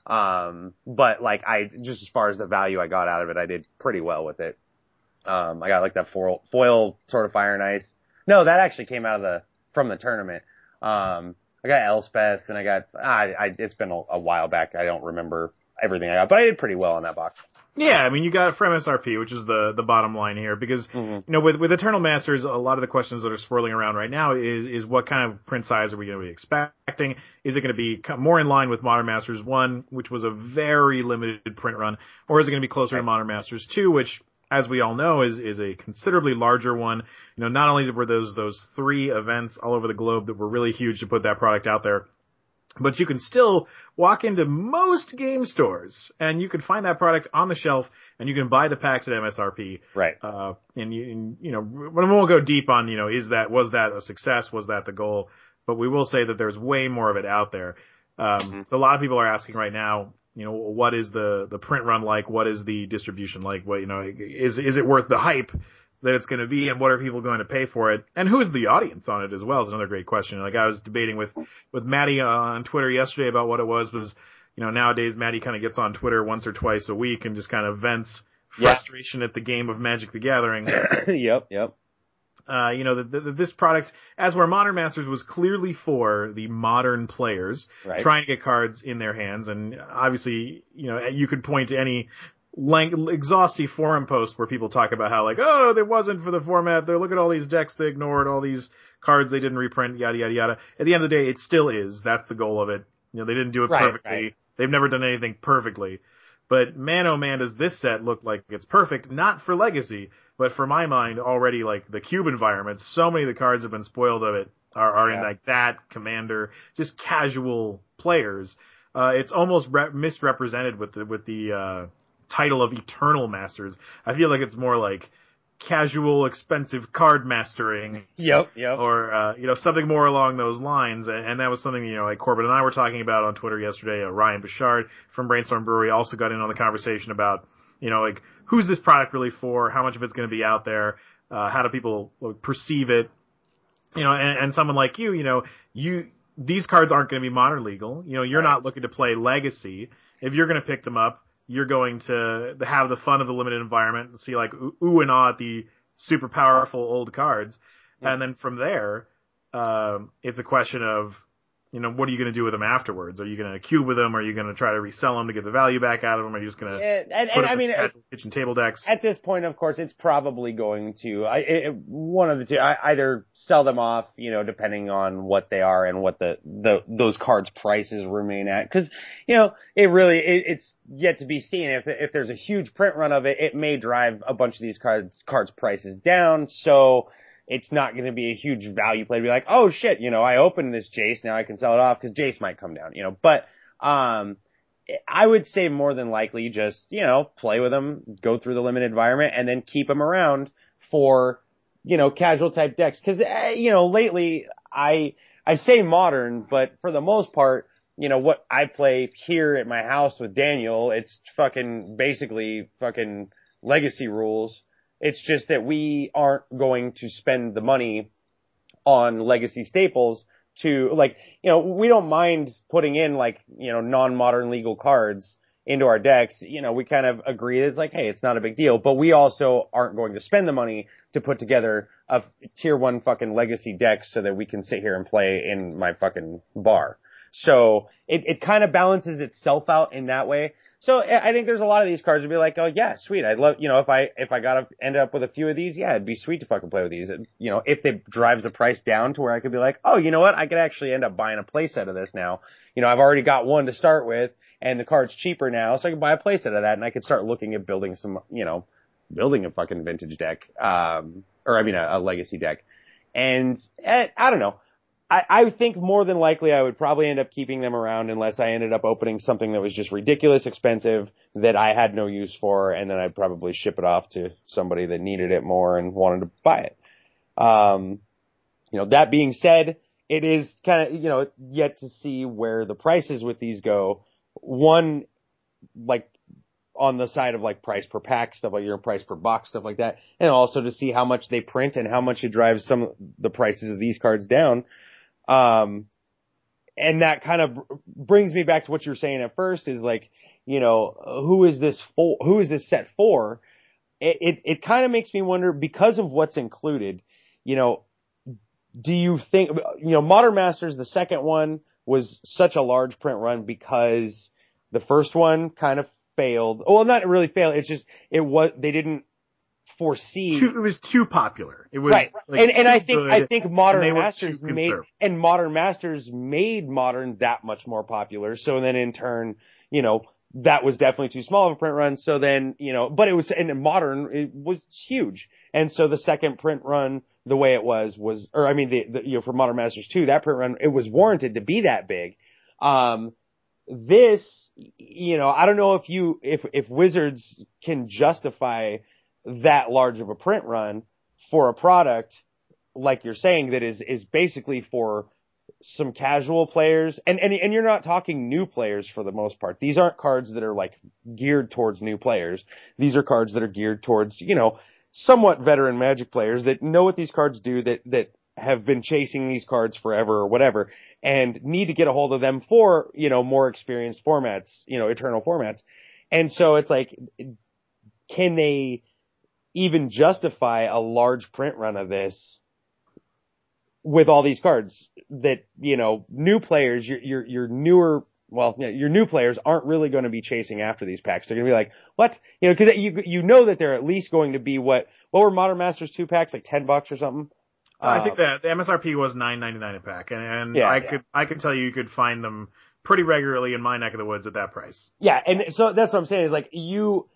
Um, but like I, just as far as the value I got out of it, I did pretty well with it. Um, I got like that foil, foil sort of Fire and Ice. No, that actually came out of the, from the tournament. Um, I got Elspeth and I got, I, I, it's been a, a while back. I don't remember everything I got, but I did pretty well on that box. Yeah, I mean, you got it for M S R P, which is the, the bottom line here, because, mm-hmm. you know, with, with Eternal Masters, a lot of the questions that are swirling around right now is, is what kind of print size are we going to be expecting? Is it going to be more in line with Modern Masters one, which was a very limited print run, or is it going to be closer right. to Modern Masters two, which, as we all know, is, is a considerably larger one? You know, not only were those, those three events all over the globe that were really huge to put that product out there, but you can still walk into most game stores and you can find that product on the shelf and you can buy the packs at M S R P. Right. Uh, and you, and, you know, we won't go deep on, you know, is that, was that a success? Was that the goal? But we will say that there's way more of it out there. Um, mm-hmm. So a lot of people are asking right now, you know, what is the, the print run like? What is the distribution like? What, you know, is, is it worth the hype that it's going to be, and what are people going to pay for it? And who's the audience on it as well is another great question. Like I was debating with, with Maddie on Twitter yesterday about what it was, was, you know, nowadays Maddie kind of gets on Twitter once or twice a week and just kind of vents frustration yeah. at the game of Magic the Gathering. Yep, yep. Uh, you know, the, the, this product, as where Modern Masters was clearly for the modern players right. trying to get cards in their hands. And obviously, you know, you could point to any Lang- exhaustive forum post where people talk about how like, oh, it wasn't for the format. They look at all these decks they ignored, all these cards they didn't reprint, yada yada yada. At the end of the day, it still is. That's the goal of it. You know, they didn't do it right, perfectly. Right. They've never done anything perfectly. But man, oh man, does this set look like it's perfect? Not for Legacy, but for my mind, already like the cube environment. So many of the cards have been spoiled of it. Are, are yeah. in like that Commander, just casual players. Uh, it's almost re- misrepresented with the with the. Uh, title of Eternal Masters. I feel like it's more like casual, expensive card mastering. Yep, yep. Or, uh, you know, something more along those lines. And, and that was something, you know, like Corbin and I were talking about on Twitter yesterday. Uh, Ryan Bouchard from Brainstorm Brewery also got in on the conversation about, you know, like, who's this product really for? How much of it's going to be out there? Uh, how do people perceive it? You know, and, and someone like you, you know, you, these cards aren't going to be modern legal. You know, you're right. not looking to play Legacy. If you're going to pick them up, you're going to have the fun of the limited environment and see like ooh and ah at the super powerful old cards. Yeah. And then from there, um, it's a question of, you know, what are you going to do with them afterwards? Are you going to cube with them? Are you going to try to resell them to get the value back out of them? Are you just going to yeah, and, put and, I mean, kitchen table decks? At this point, of course, it's probably going to I, it, one of the two. I, either sell them off, you know, depending on what they are and what the, the those cards' prices remain at. Because you know, it really it, it's yet to be seen. If if there's a huge print run of it, it may drive a bunch of these cards cards prices down. So. It's not going to be a huge value play to be like, oh shit, you know, I opened this Jace, now I can sell it off because Jace might come down, you know. But um, I would say more than likely just, you know, play with them, go through the limited environment, and then keep them around for, you know, casual type decks. Because, uh, you know, lately I I say modern, but for the most part, you know, what I play here at my house with Daniel, it's fucking basically fucking Legacy rules. It's just that we aren't going to spend the money on Legacy staples to, like, you know, we don't mind putting in, like, you know, non-modern legal cards into our decks. You know, we kind of agree that it's like, hey, it's not a big deal. But we also aren't going to spend the money to put together a tier one fucking Legacy deck so that we can sit here and play in my fucking bar. So it, it kind of balances itself out in that way. So I think there's a lot of these cards would be like, oh yeah, sweet. I'd love, you know, if I, if I got to end up with a few of these, yeah, it'd be sweet to fucking play with these. And, you know, if it drives the price down to where I could be like, oh, you know what? I could actually end up buying a playset of this now. You know, I've already got one to start with and the card's cheaper now. So I can buy a playset of that and I could start looking at building some, you know, building a fucking vintage deck. Um, or I mean a, a legacy deck. And eh, I don't know. I, I think more than likely I would probably end up keeping them around unless I ended up opening something that was just ridiculous expensive that I had no use for, and then I'd probably ship it off to somebody that needed it more and wanted to buy it. Um, you know, that being said, it is kind of, you know, yet to see where the prices with these go. One, like, on the side of like price per pack, stuff like your price per box, stuff like that, and also to see how much they print and how much it drives some of the prices of these cards down. Um, and that kind of brings me back to what you were saying at first is like, you know, who is this for, who is this set for? It, it, it kind of makes me wonder because of what's included, you know, do you think, you know, Modern Masters, the second one was such a large print run because the first one kind of failed. Well, not really failed. It's just, it was, they didn't foresee. Too, it was too popular. It was right, like and and I think good, I think Modern Masters made conserved. and Modern Masters made Modern that much more popular. So then in turn, you know, that was definitely too small of a print run. So then, you know, but it was and Modern it was huge, and so the second print run, the way it was was, or I mean, the, the you know for Modern Masters two, that print run it was warranted to be that big. Um, this, you know, I don't know if you if if Wizards can justify that large of a print run for a product, like you're saying, that is, is basically for some casual players. And, and, and you're not talking new players for the most part. These aren't cards that are like geared towards new players. These are cards that are geared towards, you know, somewhat veteran Magic players that know what these cards do, that, that have been chasing these cards forever or whatever and need to get a hold of them for, you know, more experienced formats, you know, eternal formats. And so it's like, can they even justify a large print run of this with all these cards that, you know, new players, your, your, your newer, well, your new players aren't really going to be chasing after these packs. They're going to be like, what? You know, cause you, you know that they're at least going to be what, what were Modern Masters two packs, like ten bucks or something? Uh, I think that the M S R P was nine ninety-nine a pack. And, and yeah, I yeah. could, I could tell you, you could find them pretty regularly in my neck of the woods at that price. Yeah. And so that's what I'm saying is like you,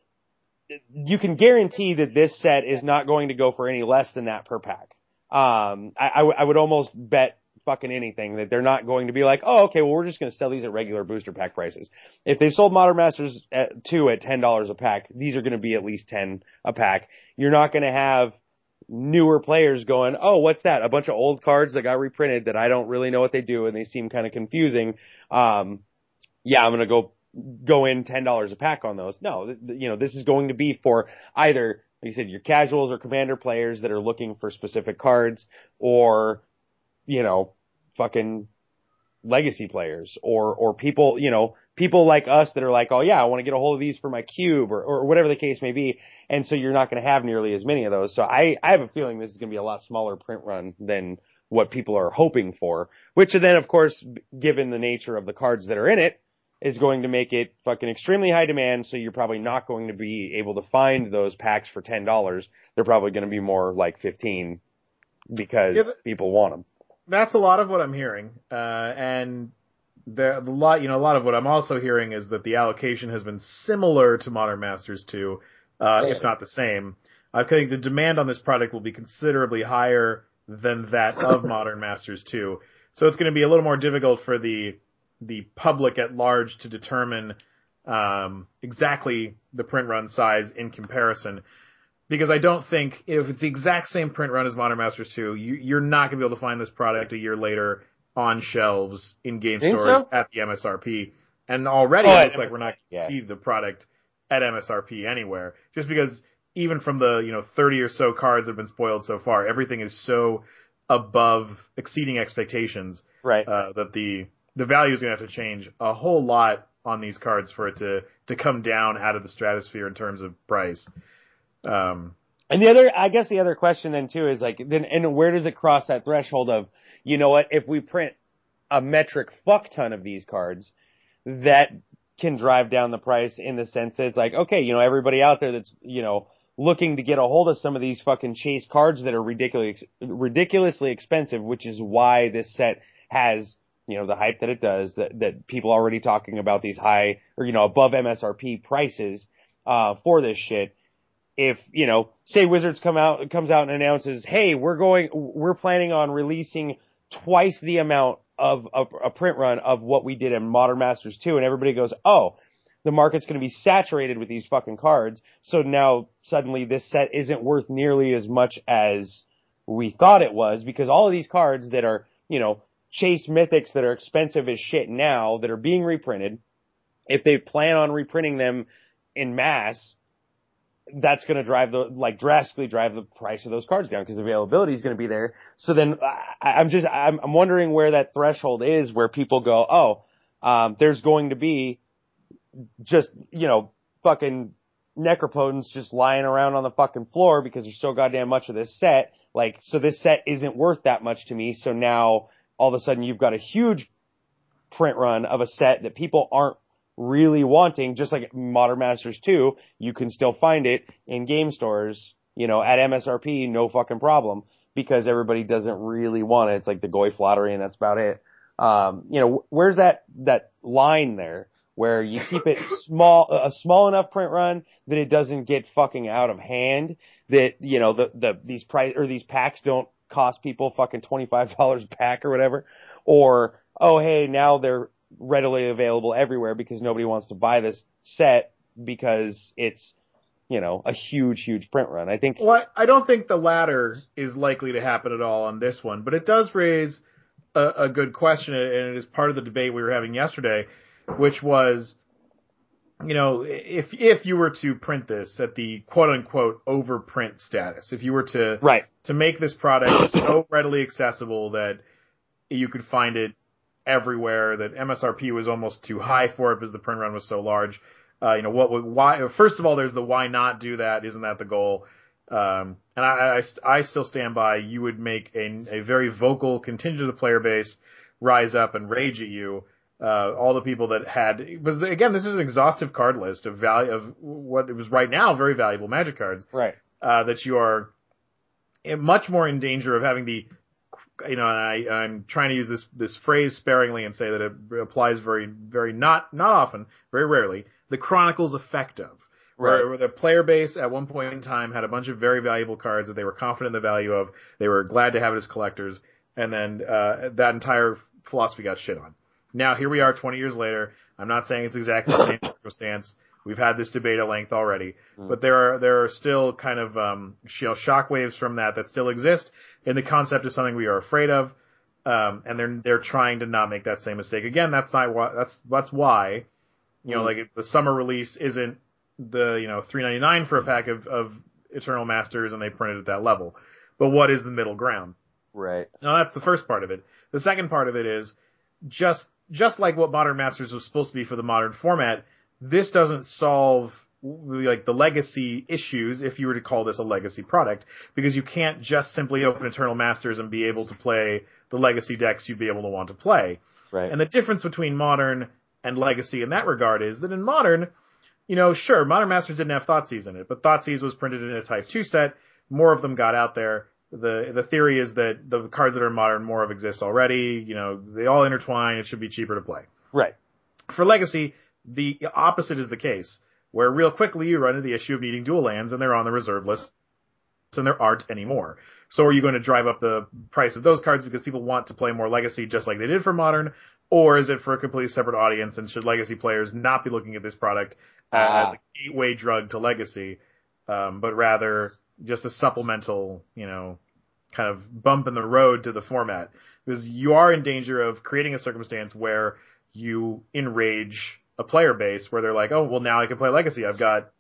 you can guarantee that this set is not going to go for any less than that per pack. Um, I, I, w- I would almost bet fucking anything that they're not going to be like, oh, okay, well, we're just going to sell these at regular booster pack prices. If they sold Modern Masters at two at ten dollars a pack, these are going to be at least ten a pack. You're not going to have newer players going, oh, what's that? A bunch of old cards that got reprinted that I don't really know what they do and they seem kind of confusing. Um, yeah, I'm going to go go in ten dollars a pack on those. No, th- you know, this is going to be for either, like you said, your casuals or commander players that are looking for specific cards, or, you know, fucking legacy players, or, or people, you know, people like us that are like, oh yeah, I want to get a hold of these for my cube, or, or whatever the case may be. And so you're not going to have nearly as many of those. So I, I have a feeling this is going to be a lot smaller print run than what people are hoping for, which then, of course, given the nature of the cards that are in it, is going to make it fucking extremely high demand, so you're probably not going to be able to find those packs for ten dollars. They're probably going to be more like fifteen because yeah, people want them. That's a lot of what I'm hearing. Uh, and the, the lot, you know, a lot of what I'm also hearing is that the allocation has been similar to Modern Masters two, uh, if not the same. I think the demand on this product will be considerably higher than that of Modern Masters two. So it's going to be a little more difficult for the the public at large to determine um, exactly the print run size in comparison. Because I don't think, if it's the exact same print run as Modern Masters two, you, you're not going to be able to find this product a year later on shelves in game Think stores so? at the M S R P. And already Oh, it looks like we're not going yeah. to see the product at M S R P anywhere. Just because even from the, you know, thirty or so cards that have been spoiled so far, everything is so above, exceeding expectations, Right. uh, that the the value is going to have to change a whole lot on these cards for it to, to come down out of the stratosphere in terms of price. Um, and the other, I guess the other question then too is like, then, and where does it cross that threshold of, you know what, if we print a metric fuck ton of these cards that can drive down the price in the sense that it's like, okay, you know, everybody out there that's, you know, looking to get a hold of some of these fucking chase cards that are ridiculously, ridiculously expensive, which is why this set has, you know, the hype that it does, that, that people are already talking about these high or, you know, above M S R P prices, uh, for this shit. If, you know, say Wizards come out, comes out and announces, hey, we're going, we're planning on releasing twice the amount of, of a print run of what we did in Modern Masters two, and everybody goes, oh, the market's going to be saturated with these fucking cards, so now suddenly this set isn't worth nearly as much as we thought it was, because all of these cards that are, you know, chase mythics that are expensive as shit now, that are being reprinted, if they plan on reprinting them in mass, that's going to drive the, like, drastically drive the price of those cards down because availability is going to be there. So then I, I'm just, I'm, I'm wondering where that threshold is where people go, oh, um, there's going to be just, you know, fucking necropotents just lying around on the fucking floor because there's so goddamn much of this set. Like, so this set isn't worth that much to me. So now all of a sudden you've got a huge print run of a set that people aren't really wanting, just like Modern Masters two, you can still find it in game stores, you know, at M S R P, no fucking problem, because everybody doesn't really want it. It's like the Goy Flattery and that's about it. Um, you know, where's that, that line there where you keep it small, a small enough print run that it doesn't get fucking out of hand, that, you know, the, the, these price, or these packs don't cost people fucking twenty-five dollars a pack or whatever, or, oh, hey, now they're readily available everywhere because nobody wants to buy this set because it's, you know, a huge, huge print run. I think. Well, I don't think the latter is likely to happen at all on this one, but it does raise a, a good question, and it is part of the debate we were having yesterday, which was, you know, if if you were to print this at the quote unquote overprint status, if you were to right. to make this product so readily accessible that you could find it everywhere, that M S R P was almost too high for it because the print run was so large. Uh, you know, what would, why, first of all, there's the why not do that? Isn't that the goal? Um, and I, I, I still stand by, you would make a, a very vocal contingent of the player base rise up and rage at you. Uh, all the people that had, because again, this is an exhaustive card list of value, of what it was right now, very valuable Magic cards. Right. Uh, that you are much more in danger of having the, you know, and I, I'm trying to use this, this phrase sparingly and say that it applies very, very not, not often, very rarely, the Chronicles effect of. Right. Where, where the player base at one point in time had a bunch of very valuable cards that they were confident in the value of, they were glad to have it as collectors, and then, uh, that entire philosophy got shit on. Now, here we are twenty years later. I'm not saying it's exactly the same circumstance. We've had this debate at length already, mm. but there are, there are still kind of, um, you know, shockwaves from that that still exist. And the concept is something we are afraid of. Um, and they're, they're trying to not make that same mistake. Again, that's not why, that's, that's why, you know, mm. like the summer release isn't the, you know, three ninety-nine for a pack of, of Eternal Masters and they printed at that level. But what is the middle ground? Right. Now that's the first part of it. The second part of it is just, just like what Modern Masters was supposed to be for the modern format, this doesn't solve like the legacy issues, if you were to call this a legacy product, because you can't just simply open Eternal Masters and be able to play the legacy decks you'd be able to want to play. Right. And the difference between modern and legacy in that regard is that in modern, you know, sure, Modern Masters didn't have Thoughtseize in it, but Thoughtseizes was printed in a Type two set. More of them got out there. The the theory is that the cards that are modern, more of exist already. You know, they all intertwine. It should be cheaper to play. Right. For legacy, the opposite is the case, where real quickly you run into the issue of needing dual lands and they're on the reserve list and there aren't anymore. So are you going to drive up the price of those cards because people want to play more legacy just like they did for modern, or is it for a completely separate audience, and should legacy players not be looking at this product uh, as a gateway drug to legacy, um, but rather just a supplemental, you know, kind of bump in the road to the format? Because you are in danger of creating a circumstance where you enrage a player base where they're like, oh, well, now I can play legacy. I've got,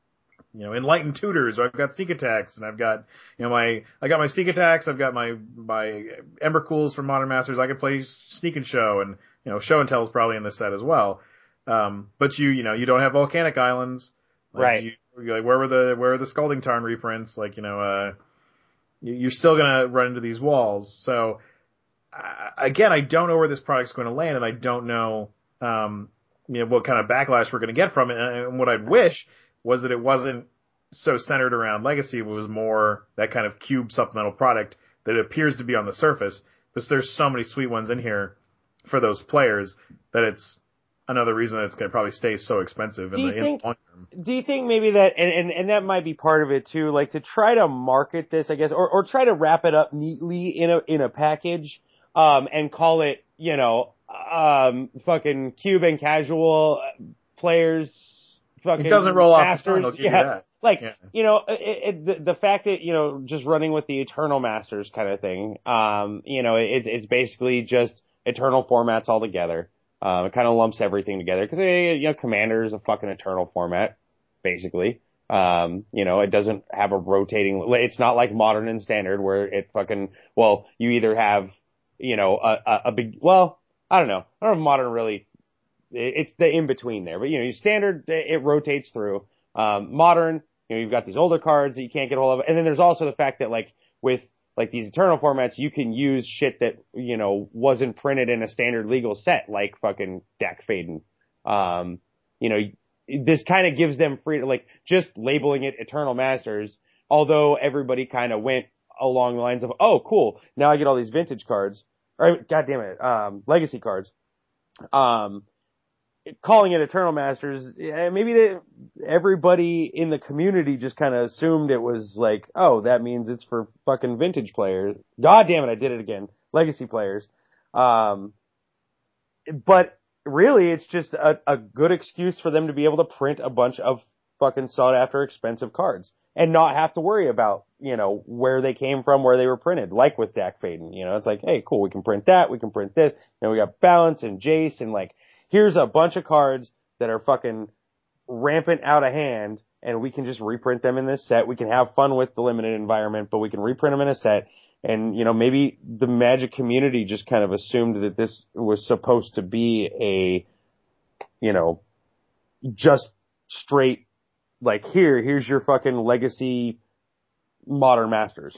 you know, Enlightened Tutors, or I've got Sneak Attacks, and I've got, you know, my, I got my Sneak Attacks, I've got my, my Ember Cools from Modern Masters, I can play Sneak and Show, and, you know, Show and Tell is probably in this set as well. Um, but you, you know, you don't have Volcanic Islands. Like right. You, you're like, where were the, where are the Scalding Tarn reprints? Like, you know, uh, you're still gonna run into these walls. So, uh, again, I don't know where this product's going to land, and I don't know, um, you know, what kind of backlash we're going to get from it. And what I'd wish was that it wasn't so centered around Legacy. It was more that kind of cube supplemental product that it appears to be on the surface, because there's so many sweet ones in here for those players that it's another reason that it's going to probably stay so expensive in the, in the long term. Do you think maybe that, and, and, and that might be part of it too, like to try to market this, I guess, or, or try to wrap it up neatly in a, in a package, um, and call it, you know, um, fucking cube and casual players, fucking it doesn't roll masters. off the tongue, yeah. that. Like, yeah. you know, it, it, the, the fact that, you know, just running with the Eternal Masters kind of thing, um, you know, it's, it's basically just Eternal formats all together. Um, it kind of lumps everything together because, you know, Commander is a fucking Eternal format, basically. Um, you know, it doesn't have a rotating, it's not like Modern and Standard where it fucking, well, you either have, you know, a, a, a big, well, I don't know. I don't know if Modern really, it's the in-between there, but, you know, your Standard, it rotates through. Um, Modern, you know, you've got these older cards that you can't get a hold of. And then there's also the fact that, like, with, like, these Eternal formats, you can use shit that, you know, wasn't printed in a standard legal set, like fucking Dak Faden. Um, you know, this kind of gives them free, like, just labeling it Eternal Masters, although everybody kind of went along the lines of, oh, cool, now I get all these vintage cards, or, God damn it, um, legacy cards. Um, calling it Eternal Masters, maybe they, everybody in the community just kind of assumed it was like, oh, that means it's for fucking vintage players. God damn it, I did it again. Legacy players. Um, but really, it's just a, a good excuse for them to be able to print a bunch of fucking sought after expensive cards and not have to worry about, you know, where they came from, where they were printed, like with Dak Faden. You know, it's like, hey, cool, we can print that, we can print this. You know, we got Balance and Jace, and like, here's a bunch of cards that are fucking rampant out of hand, and we can just reprint them in this set. We can have fun with the limited environment, but we can reprint them in a set. And, you know, maybe the Magic community just kind of assumed that this was supposed to be a, you know, just straight, like, here, here's your fucking legacy Modern Masters.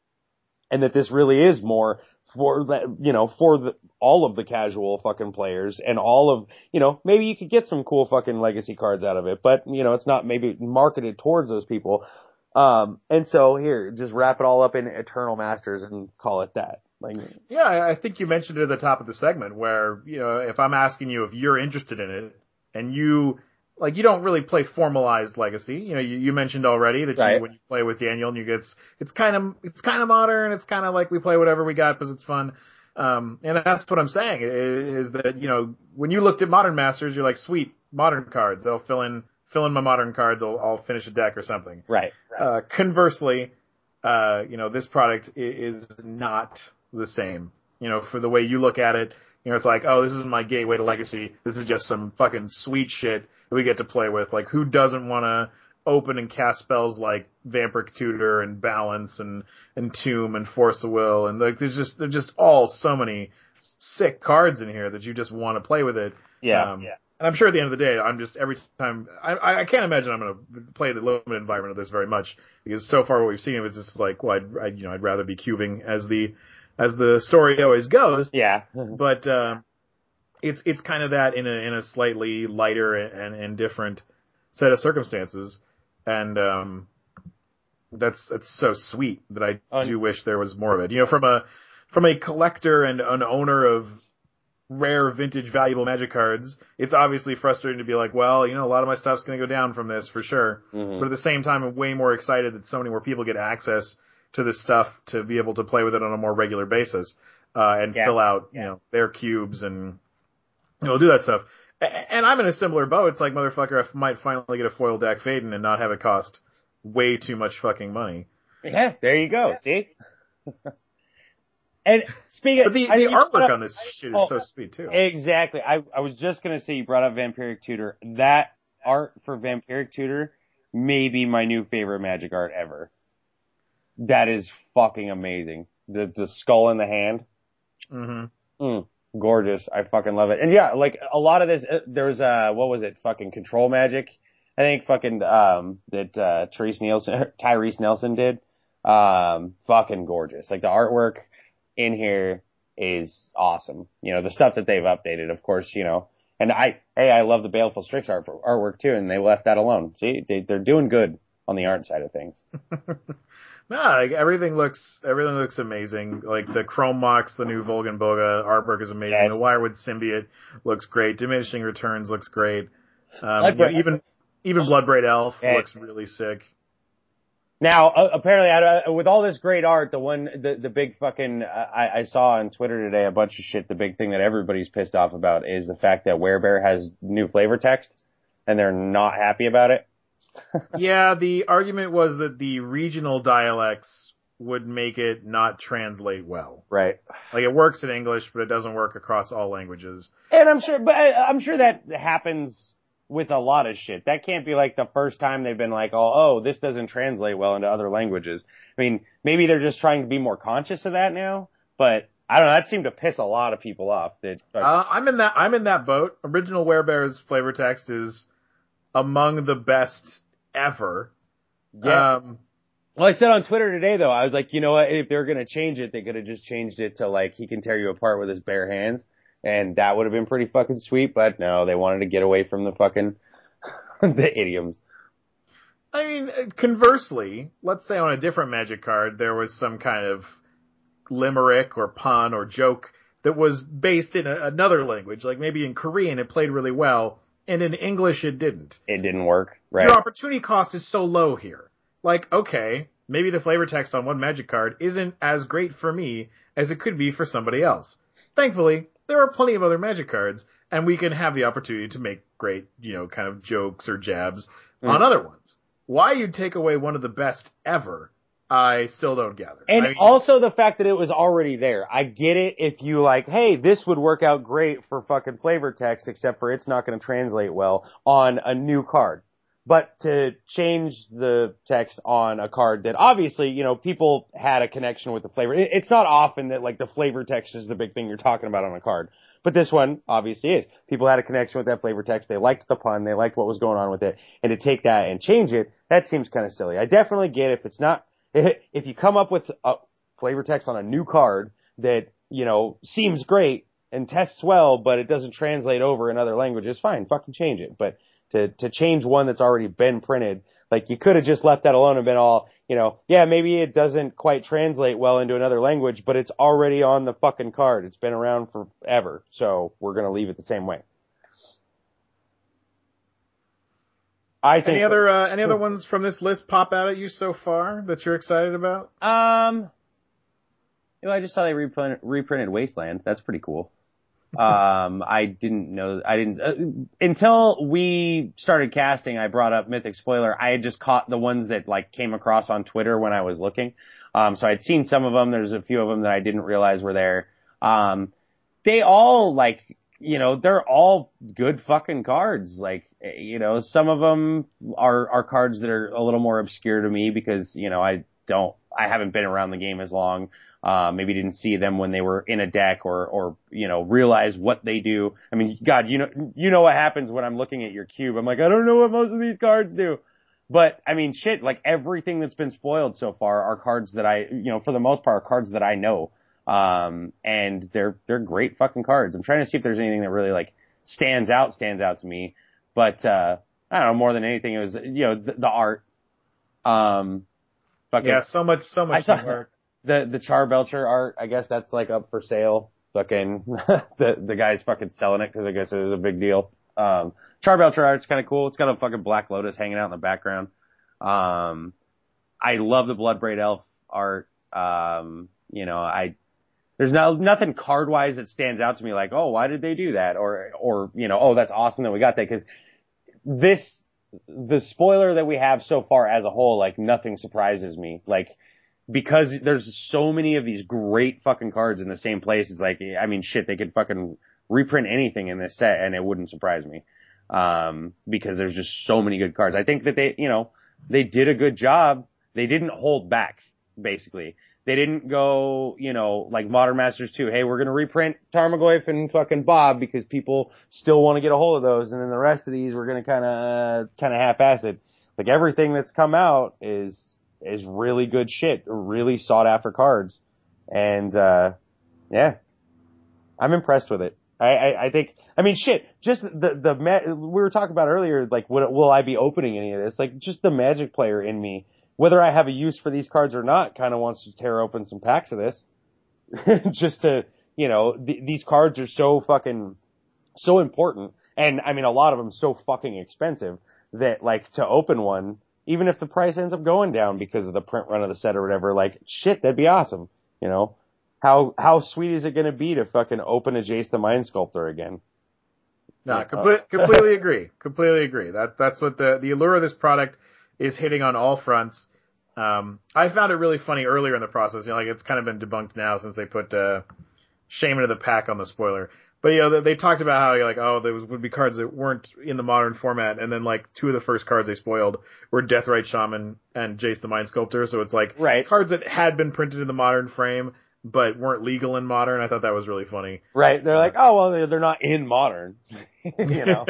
And that this really is more for the, you know, for the, all of the casual fucking players and all of, you know, maybe you could get some cool fucking legacy cards out of it, but, you know, it's not maybe marketed towards those people. Um, and so here, just wrap it all up in Eternal Masters and call it that. Like, yeah, I think you mentioned it at the top of the segment where, you know, if I'm asking you if you're interested in it and you, like, you don't really play formalized Legacy. You know, you, you mentioned already that right. you, when you play with Daniel and you get, it's, it's kind of, it's kind of modern. It's kind of like we play whatever we got because it's fun. Um, and that's what I'm saying is, is that, you know, when you looked at Modern Masters, you're like, sweet, modern cards. They'll fill in, fill in my modern cards. I'll, I'll finish a deck or something. Right. right. Uh, conversely, uh, you know, this product is not the same. You know, for the way you look at it, you know, it's like, oh, this is my gateway to Legacy. This is just some fucking sweet shit that we get to play with. Like, who doesn't want to open and cast spells like Vampiric Tutor and Balance and, and Tomb and Force of Will? And like, there's just, there's just all so many sick cards in here that you just want to play with it. Yeah. Um, yeah. And I'm sure at the end of the day, I'm just, every time, I, I can't imagine I'm going to play the limited environment of this very much, because so far what we've seen, it's just like, well, I'd, I'd, you know, I'd rather be cubing as the, as the story always goes. Yeah. But, uh, it's, it's kind of that in a, in a slightly lighter and, and different set of circumstances. And, um, that's, that's so sweet that I oh, do wish there was more of it. You know, from a, from a collector and an owner of rare, vintage, valuable Magic cards, it's obviously frustrating to be like, well, you know, a lot of my stuff's going to go down from this for sure. Mm-hmm. But at the same time, I'm way more excited that so many more people get access to this stuff to be able to play with it on a more regular basis, uh, and yeah. fill out, you yeah. know, their cubes and, you know, do that stuff. And I'm in a similar boat. It's like, motherfucker, I might finally get a foil Dak Faden and not have it cost way too much fucking money. Yeah, there you go. Yeah. See? And speaking but the, of, the I, artwork up, on this shit is oh, so sweet too. Exactly. I, I was just going to say, you brought up Vampiric Tutor. That art for Vampiric Tutor may be my new favorite Magic art ever. That is fucking amazing. The, the skull in the hand. Mm-hmm. Mm, gorgeous. I fucking love it. And yeah, like a lot of this, there was, uh, what was it? Fucking Control Magic. I think fucking, um, that, uh, Therese Nielsen, Tyrese Nelson did. Um, fucking gorgeous. Like the artwork in here is awesome. You know, the stuff that they've updated, of course, you know, and I, hey, I love the Baleful Strix art, artwork too, and they left that alone. See, they, they're doing good on the art side of things. No, like everything looks everything looks amazing. Like the Chrome Mox, the new Volgan Boga artwork is amazing. Yes. The Wirewood Symbiote looks great. Diminishing Returns looks great. Um, Like, you know, even even Bloodbraid Elf yeah. looks really sick. Now, uh, apparently, I, with all this great art, the one, the, the big fucking, uh, I, I saw on Twitter today a bunch of shit. The big thing that everybody's pissed off about is the fact that Werebear has new flavor text, and they're not happy about it. Yeah, the argument was that the regional dialects would make it not translate well. Right. Like it works in English, but it doesn't work across all languages. And I'm sure, but I, I'm sure that happens with a lot of shit. That can't be like the first time they've been like, oh, oh, this doesn't translate well into other languages. I mean, maybe they're just trying to be more conscious of that now, but I don't know, that seemed to piss a lot of people off. That like, uh, I'm in that, I'm in that boat. Original Werebear's flavor text is among the best ever. Yeah. Um, well, I said on Twitter today, though, I was like, you know what, if they're going to change it, they could have just changed it to like, he can tear you apart with his bare hands. And that would have been pretty fucking sweet, but no, they wanted to get away from the fucking, the idioms. I mean, conversely, let's say on a different Magic card, there was some kind of limerick or pun or joke that was based in a, another language, like maybe in Korean it played really well, and in English it didn't. It didn't work, right? Your opportunity cost is so low here. Like, okay, maybe the flavor text on one Magic card isn't as great for me as it could be for somebody else. Thankfully, there are plenty of other Magic cards, and we can have the opportunity to make great, you know, kind of jokes or jabs mm. on other ones. Why you'd take away one of the best ever, I still don't gather. And I mean, also the fact that it was already there. I get it if you like, hey, this would work out great for fucking flavor text, except for it's not going to translate well on a new card. But to change the text on a card that obviously, you know, people had a connection with the flavor. It's not often that like the flavor text is the big thing you're talking about on a card. But this one obviously is. People had a connection with that flavor text. They liked the pun. They liked what was going on with it. And to take that and change it, that seems kind of silly. I definitely get if it's not, if you come up with a flavor text on a new card that, you know, seems great and tests well, but it doesn't translate over in other languages, fine, fucking change it. But to, to change one that's already been printed, like you could have just left that alone and been all, you know, yeah, maybe it doesn't quite translate well into another language, but it's already on the fucking card. It's been around forever. So we're going to leave it the same way. I think. Any other, uh, any other ones from this list pop out at you so far that you're excited about? Um, you know, I just saw they reprinted, reprinted Wasteland. That's pretty cool. um, I didn't know, I didn't, uh, until we started casting, I brought up Mythic Spoiler. I had just caught the ones that like came across on Twitter when I was looking. Um, so I'd seen some of them. There's a few of them that I didn't realize were there. Um, they all like, you know, they're all good fucking cards. Like, you know, some of them are, are cards that are a little more obscure to me because, you know, I don't, I haven't been around the game as long. Uh, maybe didn't see them when they were in a deck or, or, you know, realize what they do. I mean, God, you know, you know what happens when I'm looking at your cube. I'm like, I don't know what most of these cards do. But, I mean, shit, like everything that's been spoiled so far are cards that I, you know, for the most part are cards that I know. Um, and they're, they're great fucking cards. I'm trying to see if there's anything that really like stands out, stands out to me. But, uh, I don't know, more than anything, it was, you know, the, the art. Um, fucking, yeah, so much, so much I saw, art. The, the Charbelcher art, I guess that's like up for sale. Fucking, the, the guy's fucking selling it because I guess it was a big deal. Um, Charbelcher art's kind of cool. It's got a fucking Black Lotus hanging out in the background. Um, I love the Bloodbraid Elf art. Um, you know, I, there's no, nothing card wise that stands out to me like, oh, why did they do that? Or, or, you know, oh, that's awesome that we got that. Cause this, the spoiler that we have so far as a whole, like nothing surprises me. Like, because there's so many of these great fucking cards in the same place. It's like, I mean, shit, they could fucking reprint anything in this set and it wouldn't surprise me. Um, because there's just so many good cards. I think that they, you know, they did a good job. They didn't hold back, basically. They didn't go, you know, like Modern Masters two. Hey, we're going to reprint Tarmogoyf and fucking Bob because people still want to get a hold of those. And then the rest of these, we're going to kind of, kind of half-ass it. Like everything that's come out is, is really good shit, really sought after cards. And, uh, yeah, I'm impressed with it. I, I, I think, I mean, shit, just the, the, ma- we were talking about earlier, like, will, will I be opening any of this? Like, just the Magic player in me, whether I have a use for these cards or not, kind of wants to tear open some packs of this. Just to, you know, th- these cards are so fucking, so important. And, I mean, a lot of them so fucking expensive that, like, to open one, even if the price ends up going down because of the print run of the set or whatever, like, shit, that'd be awesome, you know? How how sweet is it going to be to fucking open a Jace the Mind Sculptor again? No, complete, completely agree. Completely agree. That that's what the the allure of this product is, hitting on all fronts. Um, I found it really funny earlier in the process. You know, like it's kind of been debunked now since they put uh, Shaman of the Pack on the spoiler. But you know, they, they talked about how like, oh, there was, would be cards that weren't in the modern format, and then like two of the first cards they spoiled were Deathrite Shaman and Jace the Mind Sculptor. So it's like right. cards that had been printed in the modern frame but weren't legal in modern. I thought that was really funny. Right. They're like, oh, well, they're, they're not in modern. You know?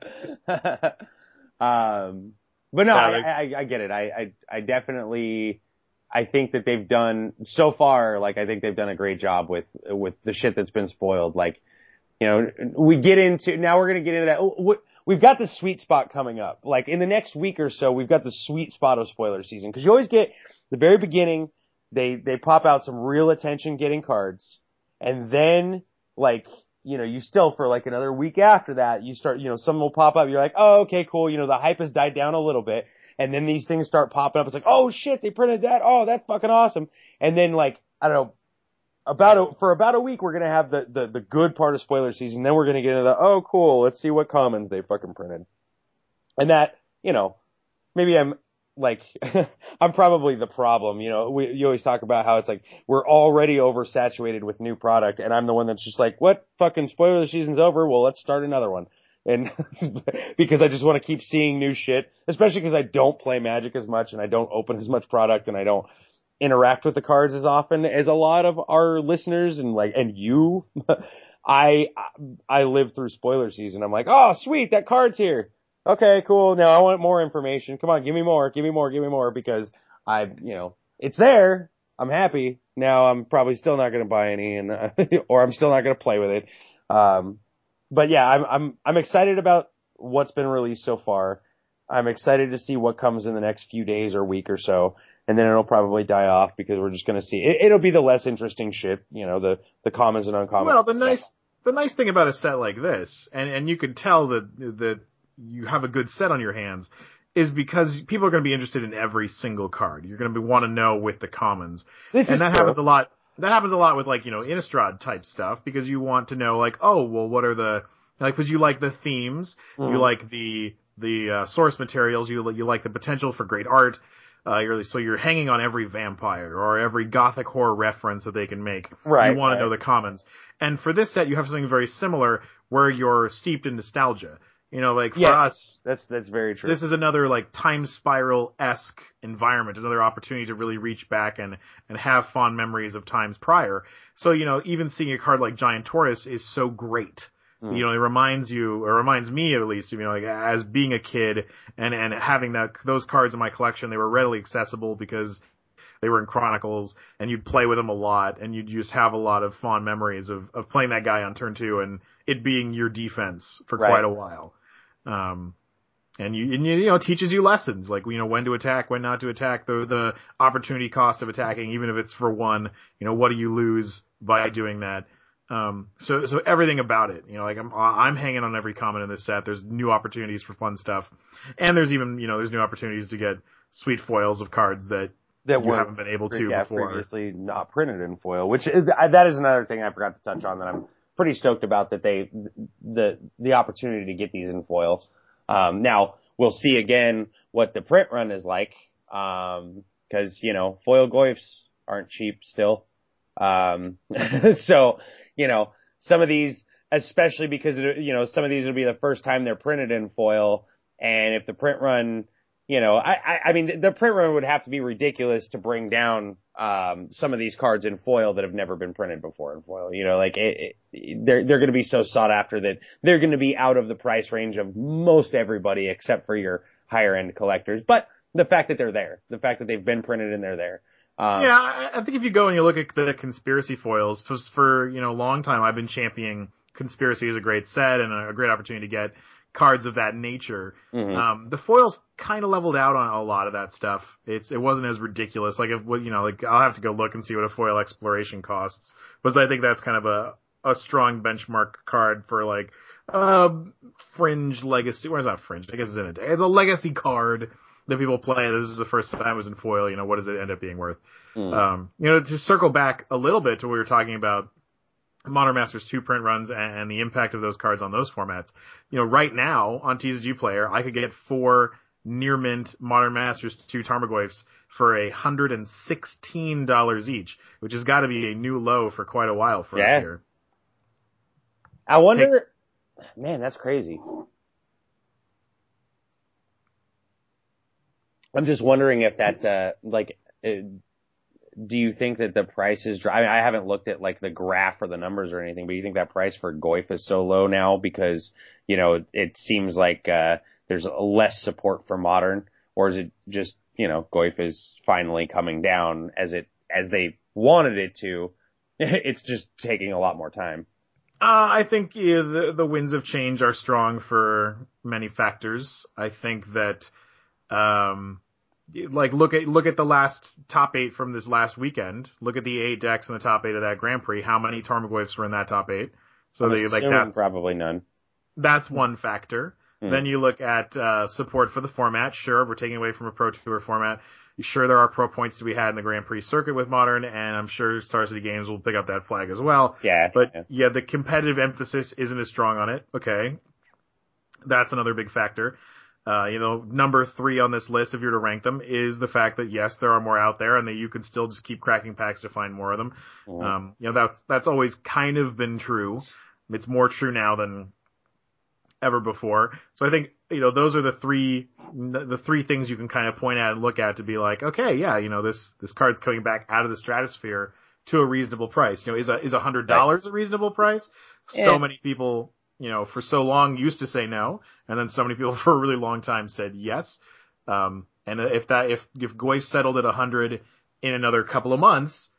um, but no, yeah, like, I, I, I get it. I, I, I definitely, I think that they've done, so far, like, I think they've done a great job with, with the shit that's been spoiled. Like, you know, we get into, now we're going to get into that. We've got the sweet spot coming up. Like, in the next week or so, we've got the sweet spot of spoiler season. Cause you always get the very beginning, They, they pop out some real attention getting cards. And then, like, you know, you still for like another week after that, you start, you know, some will pop up. You're like, oh, okay, cool. You know, the hype has died down a little bit. And then these things start popping up. It's like, oh shit, they printed that. Oh, that's fucking awesome. And then like, I don't know, about a, for about a week, we're going to have the, the, the good part of spoiler season. Then we're going to get into the, oh cool, let's see what commons they fucking printed. And that, you know, maybe I'm, like, I'm probably the problem, you know, we, you always talk about how it's like, we're already oversaturated with new product, and I'm the one that's just like, what, fucking spoiler season's over, well, let's start another one. And, because I just want to keep seeing new shit, especially because I don't play Magic as much, and I don't open as much product, and I don't interact with the cards as often as a lot of our listeners, and like, and you, I, I live through spoiler season. I'm like, oh, sweet, that card's here. Okay, cool. Now I want more information. Come on, give me more, give me more, give me more, because I, you know, it's there. I'm happy. Now I'm probably still not going to buy any, and uh, or I'm still not going to play with it. Um, but yeah, I'm I'm I'm excited about what's been released so far. I'm excited to see what comes in the next few days or week or so, and then it'll probably die off because we're just going to see. It, it'll be the less interesting shit, you know, the the commons and uncommons. Well, the nice the nice thing about a set like this, and and you can tell that that. you have a good set on your hands, is because people are going to be interested in every single card. You're going to want to know with the commons. This and is that true. happens a lot. That happens a lot with like, you know, Innistrad type stuff, because you want to know like, oh, well, what are the, like, because you like the themes, mm-hmm. you like the, the, uh, source materials, you, you like the potential for great art. Uh, you're, so you're hanging on every vampire or every gothic horror reference that they can make. Right. You want right. to know the commons. And for this set, you have something very similar where you're steeped in nostalgia. You know, like for yes, us, that's that's very true. This is another like time spiral-esque environment, another opportunity to really reach back and and have fond memories of times prior. So, you know, even seeing a card like Giant Taurus is so great. Mm. You know, it reminds you, or reminds me at least, you know, like as being a kid and and having that those cards in my collection, they were readily accessible because they were in Chronicles, and you'd play with them a lot, and you'd just have a lot of fond memories of of playing that guy on turn two and it being your defense for right. quite a while. Um, and you, and you know, it teaches you lessons, like, you know, when to attack, when not to attack, the, the opportunity cost of attacking, even if it's for one, you know, what do you lose by doing that? Um, so, so everything about it, you know, like I'm, I'm hanging on every comment in this set. There's new opportunities for fun stuff. And there's even, you know, there's new opportunities to get sweet foils of cards that, that you haven't been able to yeah, before. Previously not printed in foil, which is, that is another thing I forgot to touch on that I'm pretty stoked about, that they, the, the opportunity to get these in foil. Um, now we'll see again what the print run is like. Um, cause, you know, foil goyfs aren't cheap still. Um, so, you know, some of these, especially because, you know, some of these will be the first time they're printed in foil. And if the print run, you know, I, I, I mean, the print run would have to be ridiculous to bring down, um, some of these cards in foil that have never been printed before in foil. You know, like it, it, they're, they're going to be so sought after that they're going to be out of the price range of most everybody except for your higher end collectors. But the fact that they're there, the fact that they've been printed and they're there, Um, yeah, I, I think if you go and you look at the conspiracy foils, for, for you know a long time I've been championing conspiracy as a great set and a, a great opportunity to get cards of that nature. Mm-hmm. Um, the foils kind of leveled out on a lot of that stuff. It's it wasn't as ridiculous. Like if you know, like I'll have to go look and see what a foil exploration costs, because I think that's kind of a a strong benchmark card for like uh fringe legacy. Where's that fringe? I guess it's in a day. It's a legacy card that people play. This is the first time it was in foil. You know, what does it end up being worth? Mm. Um, you know, to circle back a little bit to what we were talking about. Modern Masters two print runs and the impact of those cards on those formats. You know, right now on T C G Player, I could get four near mint Modern Masters two Tarmogoyfs for a hundred and sixteen dollars each, which has got to be a new low for quite a while for yeah. us here. I wonder, Take, man, that's crazy. I'm just wondering if that's uh like. Uh, Do you think that the price is dry? I mean, I haven't looked at like the graph or the numbers or anything, but you think that price for Goyf is so low now because, you know, it seems like, uh, there's less support for Modern, or is it just, you know, Goyf is finally coming down as it, as they wanted it to? It's just taking a lot more time. Uh, I think yeah, the, the winds of change are strong for many factors. I think that, um, Like look at look at the last top eight from this last weekend. Look at the eight decks in the top eight of that Grand Prix. How many Tarmogoyfs were in that top eight? So they like that's probably none. That's one factor. Mm. Then you look at uh, support for the format. Sure, we're taking away from a Pro Tour format. Sure, there are pro points to be had in the Grand Prix circuit with Modern, and I'm sure Star City Games will pick up that flag as well. Yeah. But yeah, yeah the competitive emphasis isn't as strong on it. Okay, that's another big factor. Uh, you know, number three on this list, if you were to rank them, is the fact that yes, there are more out there, and that you can still just keep cracking packs to find more of them. Mm-hmm. Um, you know, that's that's always kind of been true. It's more true now than ever before. So I think you know those are the three the three things you can kind of point at and look at to be like, okay, yeah, you know, this this card's coming back out of the stratosphere to a reasonable price. You know, is a is a hundred dollars a reasonable price? Yeah. So many people, you know, for so long used to say no, and then so many people for a really long time said yes. Um, and if that, if, if Goyf settled at a hundred in another couple of months,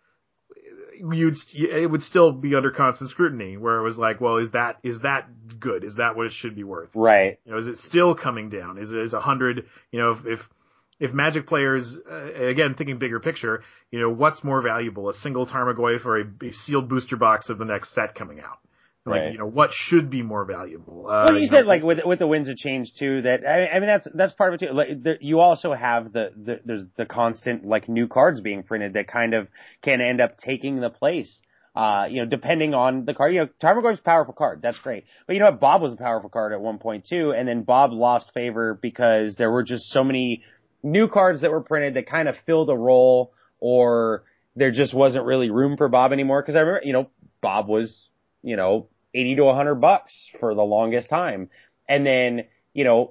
you'd, it would still be under constant scrutiny, where it was like, well, is that, is that good? Is that what it should be worth? Right. You know, is it still coming down? Is it, is a hundred, you know, if, if, if Magic players, uh, again, thinking bigger picture, you know, what's more valuable, a single Tarmogoyf or a, a sealed booster box of the next set coming out? Like, right. you know, what should be more valuable? Uh, well, you, you said, know, like, with with the winds of change, too, that, I, I mean, that's that's part of it, too. Like, the, you also have the, the, there's the constant, like, new cards being printed that kind of can end up taking the place, uh, you know, depending on the card. You know, Tarmogoyf's a powerful card. That's great. But, you know what? Bob was a powerful card at one point, too, and then Bob lost favor because there were just so many new cards that were printed that kind of filled a role, or there just wasn't really room for Bob anymore. Because I remember, you know, Bob was, you know, eighty to a hundred bucks for the longest time. And then, you know,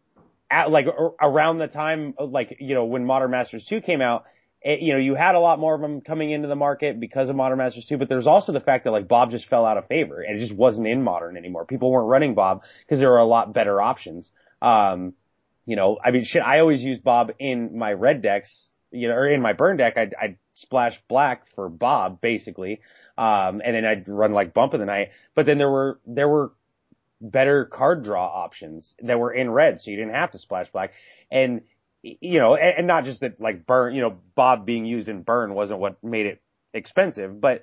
at like around the time, like, you know, when Modern Masters two came out, it, you know, you had a lot more of them coming into the market because of Modern Masters two, but there's also the fact that like Bob just fell out of favor and it just wasn't in Modern anymore. People weren't running Bob because there were a lot better options. Um, you know, I mean, shit, I always use Bob in my red decks, you know, or in my burn deck. I'd, I'd splash black for Bob, basically. Um, and then I'd run like Bump of the Night. But then there were, there were better card draw options that were in red, so you didn't have to splash black. And, you know, and, and not just that like burn, you know, Bob being used in burn wasn't what made it expensive, but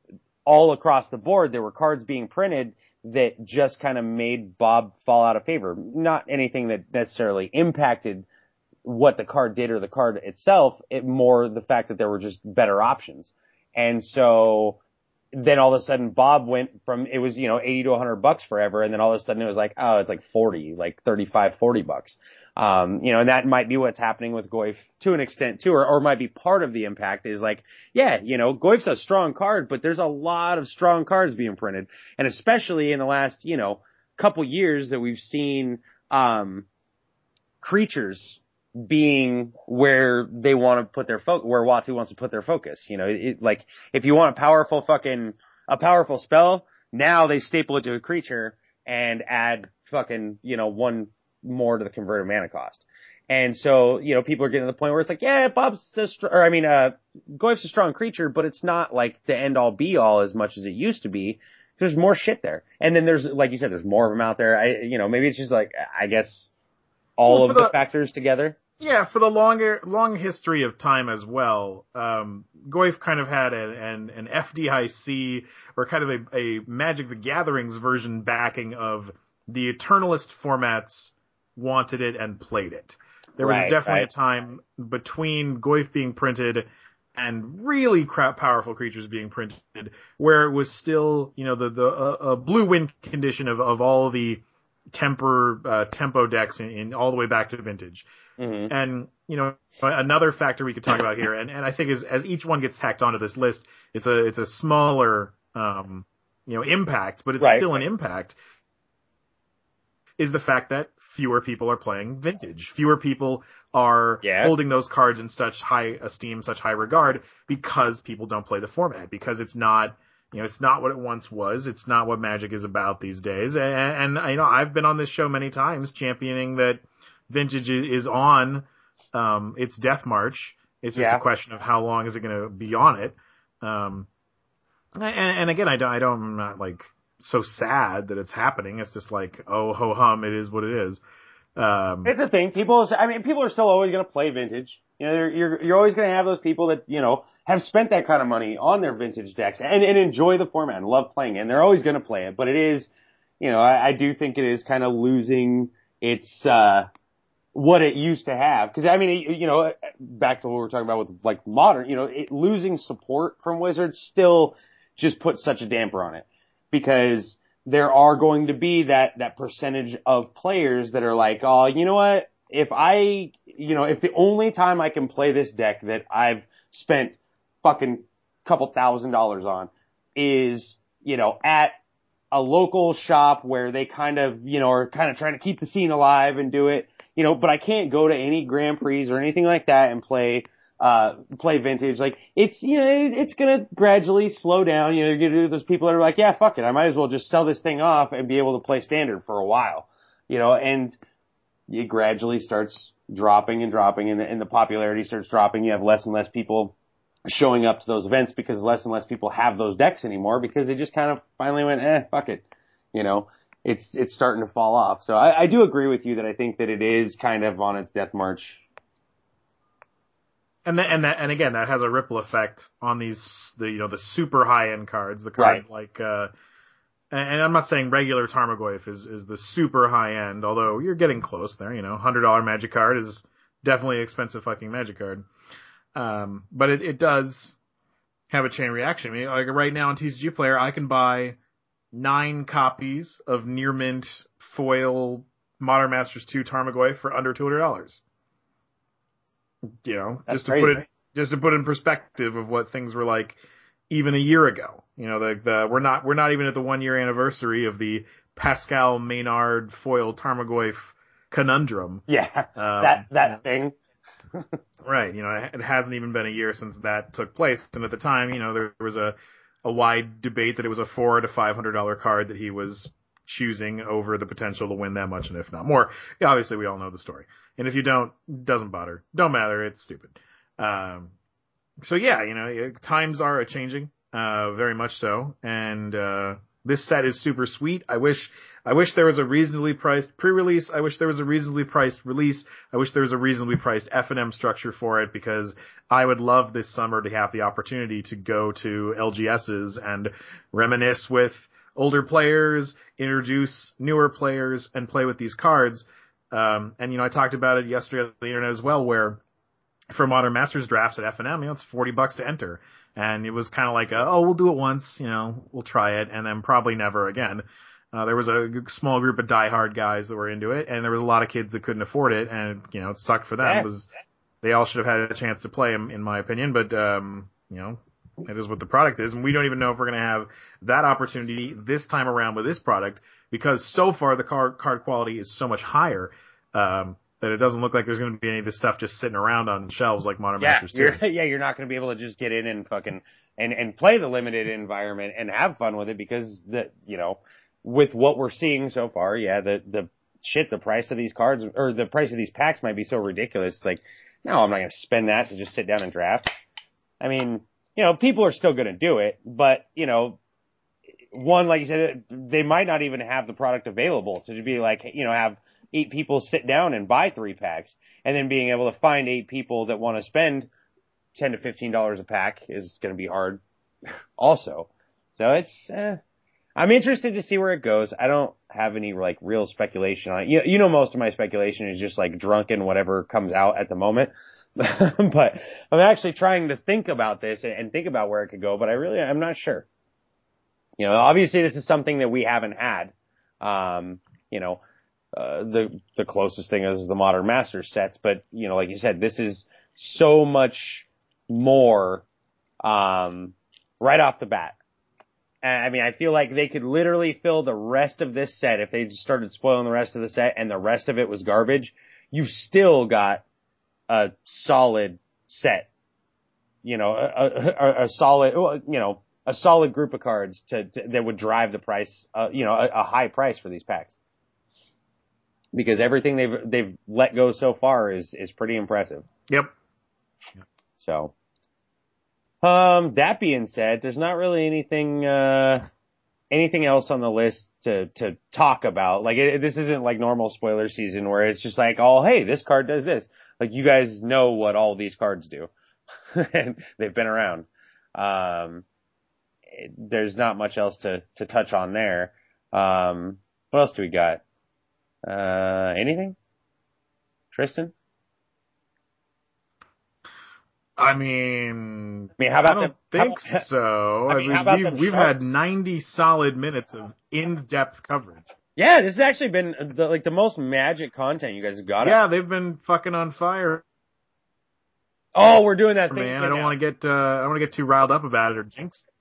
all across the board, there were cards being printed that just kind of made Bob fall out of favor. Not anything that necessarily impacted what the card did or the card itself, it more the fact that there were just better options. And so then all of a sudden Bob went from, it was, you know, eighty to a hundred bucks forever. And then all of a sudden it was like, oh, it's like forty, like thirty-five, forty bucks. Um, you know, and that might be what's happening with Goyf to an extent too, or, or might be part of the impact is like, yeah, you know, Goyf's a strong card, but there's a lot of strong cards being printed. And especially in the last, you know, couple years that we've seen, um, creatures being where they want to put their focus, where WotC wants to put their focus. You know, it, like, if you want a powerful fucking, a powerful spell, now they staple it to a creature and add fucking, you know, one more to the converted mana cost. And so, you know, people are getting to the point where it's like, yeah, Bob's a str- or I mean, uh, Goyf's a strong creature, but it's not like the end all be all as much as it used to be. There's more shit there. And then there's, like you said, there's more of them out there. I, you know, maybe it's just like, I guess all well, of the, the factors together. Yeah, for the longer, long history of time as well, um, Goyf kind of had a, an, an F D I C or kind of a, a Magic the Gatherings version backing of the Eternalist formats wanted it and played it. There was Right, definitely right. a time between Goyf being printed and really crap powerful creatures being printed where it was still, you know, the, the, uh, uh, blue win condition of, of all the temper, uh, tempo decks in, in all the way back to vintage. Mm-hmm. And, you know, another factor we could talk about here, and, and I think as, as each one gets tacked onto this list, it's a, it's a smaller, um, you know, impact, but it's Right. still an impact, is the fact that fewer people are playing vintage. Fewer people are Yeah. holding those cards in such high esteem, such high regard, because people don't play the format, because it's not, you know, it's not what it once was. It's not what Magic is about these days. And, and you know, I've been on this show many times championing that vintage is on, um, its death march. It's just Yeah. a question of how long is it going to be on it. Um, and, and again, I don't, I don't, I'm not like so sad that it's happening. It's just like, oh, ho hum, it is what it is. Um, It's a thing. People, I mean, people are still always going to play vintage. You know, you're, you're, you're always going to have those people that, you know, have spent that kind of money on their vintage decks and, and enjoy the format and love playing it. And they're always going to play it. But it is, you know, I, I do think it is kind of losing its, uh, what it used to have. Cause I mean, you know, back to what we were talking about with like modern, you know, it, losing support from Wizards still just puts such a damper on it because there are going to be that, that percentage of players that are like, oh, you know what? If I, you know, if the only time I can play this deck that I've spent fucking couple thousand dollars on is, you know, at a local shop where they kind of, you know, are kind of trying to keep the scene alive and do it, you know, but I can't go to any Grand Prix or anything like that and play, uh, play vintage. Like, it's, you know, it, it's gonna gradually slow down. You know, you're gonna do those people that are like, yeah, fuck it. I might as well just sell this thing off and be able to play standard for a while, you know, and it gradually starts dropping and dropping and the, and the popularity starts dropping. You have less and less people showing up to those events because less and less people have those decks anymore because they just kind of finally went, eh, fuck it. You know, it's, it's starting to fall off. So I, I do agree with you that I think that it is kind of on its death march. And that, and that, and again, that has a ripple effect on these, the, you know, the super high end cards, the cards Right. like, uh, and I'm not saying regular Tarmogoyf is, is the super high end, although you're getting close there, you know, one hundred dollars Magic card is definitely an expensive fucking Magic card. Um, but it, it does have a chain reaction. I mean, like right now on T C G Player, I can buy nine copies of near mint foil Modern Masters two Tarmogoyf for under two hundred dollars. You know, That's just to crazy. put it, just to put in perspective of what things were like even a year ago. You know, the, the, we're not, we're not even at the one year anniversary of the Pascal Maynard foil Tarmogoyf conundrum. Yeah. Um, that, that thing. Right. You know, it hasn't even been a year since that took place. And at the time, you know, there was a, a wide debate that it was a four to five hundred dollar card that he was choosing over the potential to win that much, and if not more. Yeah, obviously, we all know the story. And if you don't, doesn't bother. Don't matter. It's stupid. Um, so yeah, you know, times are changing, uh, very much so. And, uh, this set is super sweet. I wish, I wish there was a reasonably priced pre-release. I wish there was a reasonably priced release. I wish there was a reasonably priced F and M structure for it because I would love this summer to have the opportunity to go to L G S's and reminisce with older players, introduce newer players, and play with these cards. Um, and, you know, I talked about it yesterday on the internet as well, where for Modern Masters drafts at F and M, you know, it's forty bucks to enter. And it was kind of like, a, oh, we'll do it once, you know, we'll try it, and then probably never again. Uh, there was a small group of diehard guys that were into it, and there was a lot of kids that couldn't afford it, and, you know, it sucked for them. Yeah. It was, they all should have had a chance to play them, in my opinion, but, um, you know, it is what the product is, and we don't even know if we're going to have that opportunity this time around with this product, because so far the card, card quality is so much higher, um, that it doesn't look like there's going to be any of this stuff just sitting around on shelves like Modern Yeah, Masters two. you're, yeah, you're not going to be able to just get in and fucking and and play the limited environment and have fun with it because the you know with what we're seeing so far, yeah, the the shit, the price of these cards or the price of these packs might be so ridiculous. It's like, no, I'm not going to spend that to just sit down and draft. I mean, you know, people are still going to do it, but you know, one, like you said, they might not even have the product available. So to be like, you know, have eight people sit down and buy three packs, and then being able to find eight people that want to spend ten to fifteen dollars a pack is going to be hard also. So it's, eh. I'm interested to see where it goes. I don't have any like real speculation on it. You, you know, most of my speculation is just like drunken whatever comes out at the moment. But I'm actually trying to think about this and, and think about where it could go, but I really, I'm not sure. You know, obviously this is something that we haven't had. Um, you know, uh, the, the closest thing is the Modern Masters sets, but you know, like you said, this is so much more, um, right off the bat. And, I mean, I feel like they could literally fill the rest of this set if they just started spoiling the rest of the set and the rest of it was garbage. You've still got a solid set, you know, a, a, a solid, you know, a solid group of cards to, to that would drive the price, uh, you know, a, a high price for these packs. Because everything they've they've let go so far is is pretty impressive. Yep. So, um, that being said, there's not really anything uh anything else on the list to to talk about. Like it, this isn't like normal spoiler season where it's just like, oh, hey, this card does this. Like you guys know what all these cards do, and they've been around. Um, it, there's not much else to to touch on there. Um, what else do we got? Uh, anything? Tristan? I mean, I mean, how about I don't the, think how, so. I I mean, mean, how about we've, them we've Sharks? had ninety solid minutes of in-depth coverage. Yeah, this has actually been the, like the most Magic content you guys have got. Yeah, they've been fucking on fire. Oh, we're doing that thing. Man, I don't want to get uh, I don't want to get too riled up about it or jinx it.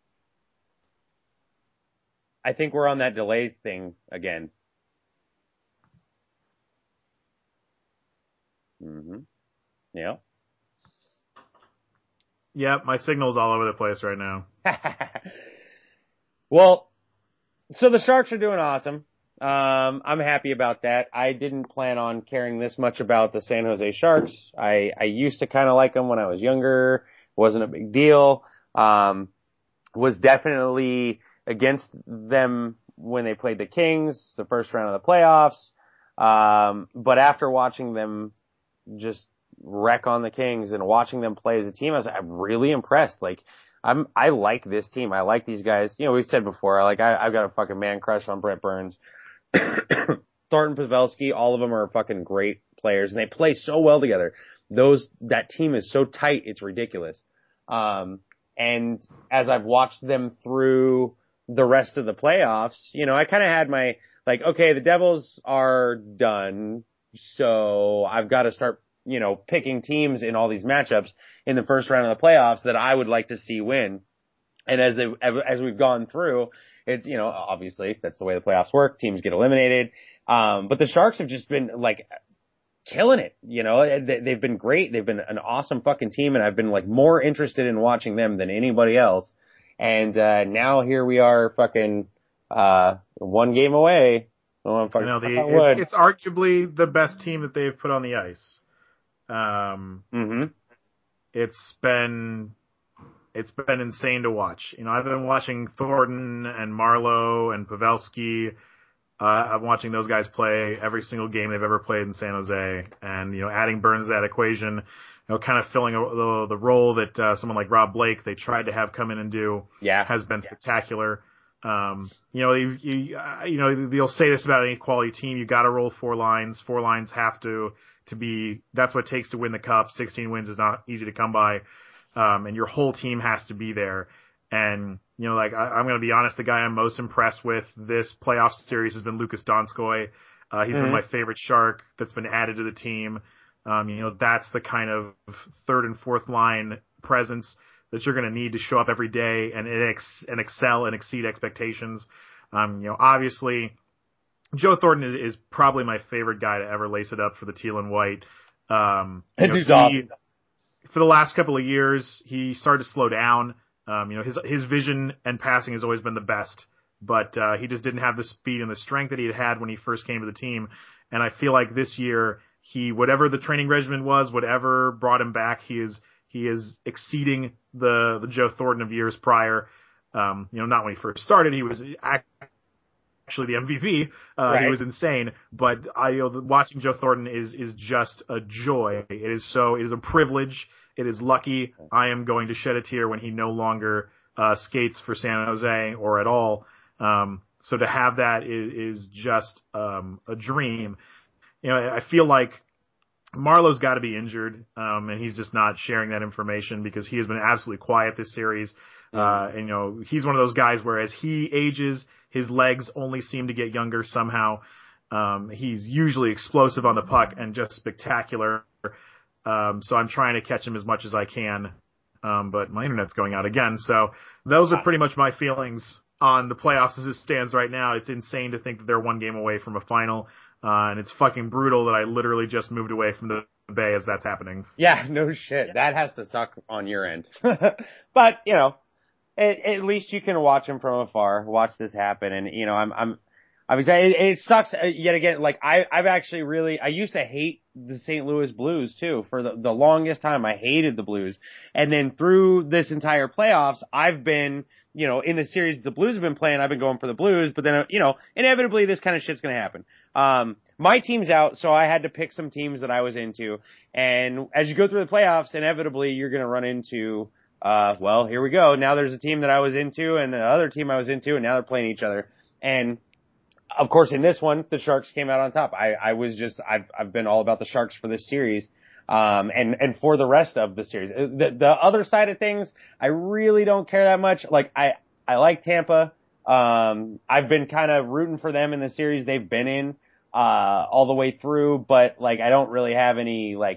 I think we're on that delay thing again. Mm-hmm. Yeah. Yeah, my signal's all over the place right now. Well, so the Sharks are doing awesome. Um, I'm happy about that. I didn't plan on caring this much about the San Jose Sharks. I, I used to kind of like them when I was younger. Wasn't a big deal. Um, was definitely against them when they played the Kings, the first round of the playoffs. Um, but after watching them just wreck on the Kings and watching them play as a team, I was I'm really impressed. Like, I'm, I like this team. I like these guys. You know, we've said before, like, I, I've got a fucking man crush on Brent Burns. Thornton Pavelski, all of them are fucking great players and they play so well together. Those, that team is so tight, it's ridiculous. Um, and as I've watched them through the rest of the playoffs, you know, I kind of had my, like, okay, the Devils are done. So I've got to start, you know, picking teams in all these matchups in the first round of the playoffs that I would like to see win. And as they, as we've gone through, it's, you know, obviously that's the way the playoffs work. Teams get eliminated. Um, but the Sharks have just been like killing it. You know, they, they've been great. They've been an awesome fucking team. And I've been like more interested in watching them than anybody else. And, uh, now here we are fucking, uh, one game away. Oh, I'm you know, the, it's, it's arguably the best team that they've put on the ice. Um, mm-hmm. It's been it's been insane to watch. You know, I've been watching Thornton and Marlowe and Pavelski. Uh, I'm watching those guys play every single game they've ever played in San Jose, and you know, adding Burns to that equation, you know, kind of filling a, the the role that uh, someone like Rob Blake they tried to have come in and do, yeah, has been spectacular. Um, you know, you, you, uh, you know, you'll say this about any quality team. You got to roll four lines. Four lines have to, to be, that's what it takes to win the cup. sixteen wins is not easy to come by. Um, and your whole team has to be there. And, you know, like, I, I'm going to be honest, the guy I'm most impressed with this playoff series has been Lucas Donskoy. Uh, he's mm-hmm. been my favorite Shark that's been added to the team. Um, you know, that's the kind of third and fourth line presence that you're going to need to show up every day and ex- and excel and exceed expectations. Um, you know, obviously, Joe Thornton is, is probably my favorite guy to ever lace it up for the teal and white. Um, you know, Dude's he, awesome. For the last couple of years, he started to slow down. Um, you know, his his vision and passing has always been the best, but uh, he just didn't have the speed and the strength that he had had when he first came to the team. And I feel like this year, he whatever the training regimen was, whatever brought him back, he is he is exceeding the the Joe Thornton of years prior. Um, you know, not when he first started, he was actually the M V P. Uh, right. He was insane. But I, you know, watching Joe Thornton is is just a joy. It is so it is a privilege. It is lucky. I am going to shed a tear when he no longer uh, skates for San Jose or at all. Um, so to have that is, is just um, a dream. You know, I feel like Marlowe's got to be injured, um, and he's just not sharing that information because he has been absolutely quiet this series. Uh, and, you know, he's one of those guys where as he ages, his legs only seem to get younger somehow. Um, he's usually explosive on the puck and just spectacular. Um, so I'm trying to catch him as much as I can. Um, but my internet's going out again. So those are pretty much my feelings on the playoffs as it stands right now. It's insane to think that they're one game away from a final. Uh, and it's fucking brutal that I literally just moved away from the Bay as that's happening. Yeah, no shit. That has to suck on your end. But, you know, at, at least you can watch them from afar, watch this happen. And, you know, I'm, I'm, I was, it, it sucks yet again. Like, I, I've actually really, I used to hate the Saint Louis Blues too. For the, the longest time, I hated the Blues. And then through this entire playoffs, I've been, you know, in the series the Blues have been playing, I've been going for the Blues, but then, you know, inevitably this kind of shit's gonna happen. Um, my team's out, so I had to pick some teams that I was into. And as you go through the playoffs, inevitably you're gonna run into, uh, well, here we go. Now there's a team that I was into and the other team I was into, and now they're playing each other. And of course, in this one, the Sharks came out on top. I, I was just, I've, I've been all about the Sharks for this series. Um, and, and for the rest of the series. The, the other side of things, I really don't care that much. Like, I, I like Tampa. Um, I've been kind of rooting for them in the series they've been in, uh, all the way through, but like, I don't really have any, like,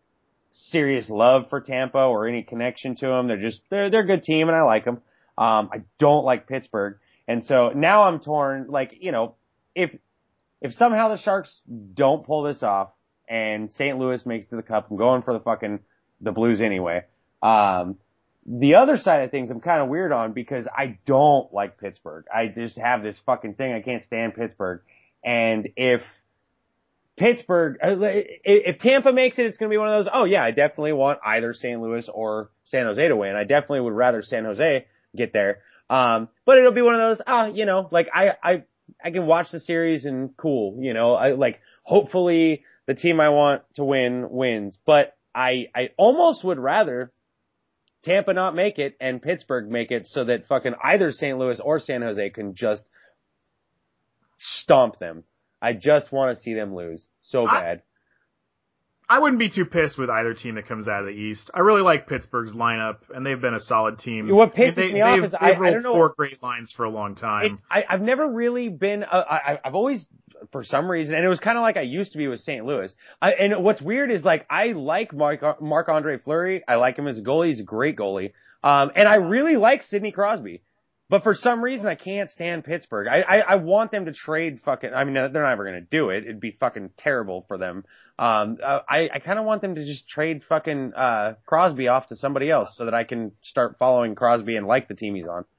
serious love for Tampa or any connection to them. They're just, they're, they're a good team and I like them. Um, I don't like Pittsburgh. And so now I'm torn, like, you know, if, if somehow the Sharks don't pull this off, and Saint Louis makes it to the Cup, I'm going for the fucking, the Blues anyway. Um, the other side of things I'm kind of weird on because I don't like Pittsburgh. I just have this fucking thing. I can't stand Pittsburgh. And if Pittsburgh, if Tampa makes it, it's going to be one of those, oh yeah, I definitely want either Saint Louis or San Jose to win. I definitely would rather San Jose get there. Um, but it'll be one of those, ah, oh, you know, like I, I, I can watch the series and cool, you know, I like, hopefully, the team I want to win wins, but I, I almost would rather Tampa not make it and Pittsburgh make it so that fucking either Saint Louis or San Jose can just stomp them. I just want to see them lose so bad. I, I wouldn't be too pissed with either team that comes out of the East. I really like Pittsburgh's lineup, and they've been a solid team. What pisses they, me off they've, is they've I, rolled I don't know. four great lines for a long time. It's, I, I've never really been. Uh, I, I've always. For some reason, and it was kind of like I used to be with Saint Louis. I, and what's weird is like I like Marc Marc-Andre Fleury. I like him as a goalie. He's a great goalie. Um, and I really like Sidney Crosby. But for some reason, I can't stand Pittsburgh. I, I, I want them to trade fucking. I mean, they're never going to do it. It'd be fucking terrible for them. Um, uh, I, I kind of want them to just trade fucking uh, Crosby off to somebody else so that I can start following Crosby and like the team he's on.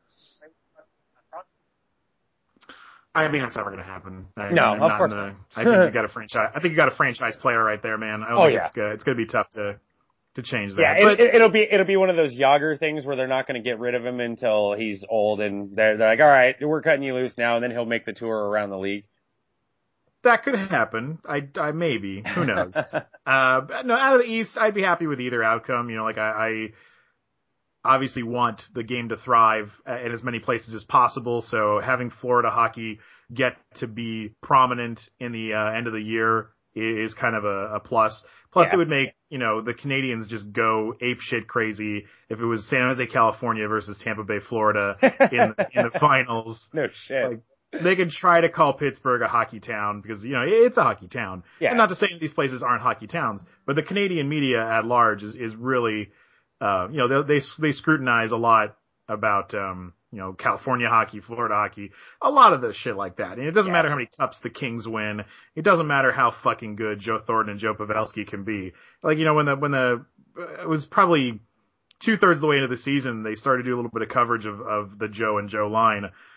I mean, that's never going to happen. I, no, I'm of not course the, not. I think you got a franchise. I think you got a franchise player right there, man. I don't oh, think yeah. it's good. It's going to be tough to to change that. Yeah, but, it, it'll be it'll be one of those Yager things where they're not going to get rid of him until he's old, and they're, they're like, all right, we're cutting you loose now, and then he'll make the tour around the league. That could happen. I, I maybe. Who knows? uh, no, out of the East, I'd be happy with either outcome. You know, like I. I obviously want the game to thrive in as many places as possible. So having Florida hockey get to be prominent in the uh, end of the year is kind of a, a plus. Plus yeah. It would make, you know, the Canadians just go ape shit crazy if it was San Jose, California versus Tampa Bay, Florida in, in the finals. No shit. Like, they could try to call Pittsburgh a hockey town because, you know, it's a hockey town. Yeah. And not to say these places aren't hockey towns, but the Canadian media at large is, is really, Uh, you know, they, they, they scrutinize a lot about, um, you know, California hockey, Florida hockey, a lot of the shit like that. And it doesn't yeah. matter how many cups the Kings win. It doesn't matter how fucking good Joe Thornton and Joe Pavelski can be. Like, you know, when the, when the, it was probably two thirds of the way into the season, they started to do a little bit of coverage of, of the Joe and Joe line.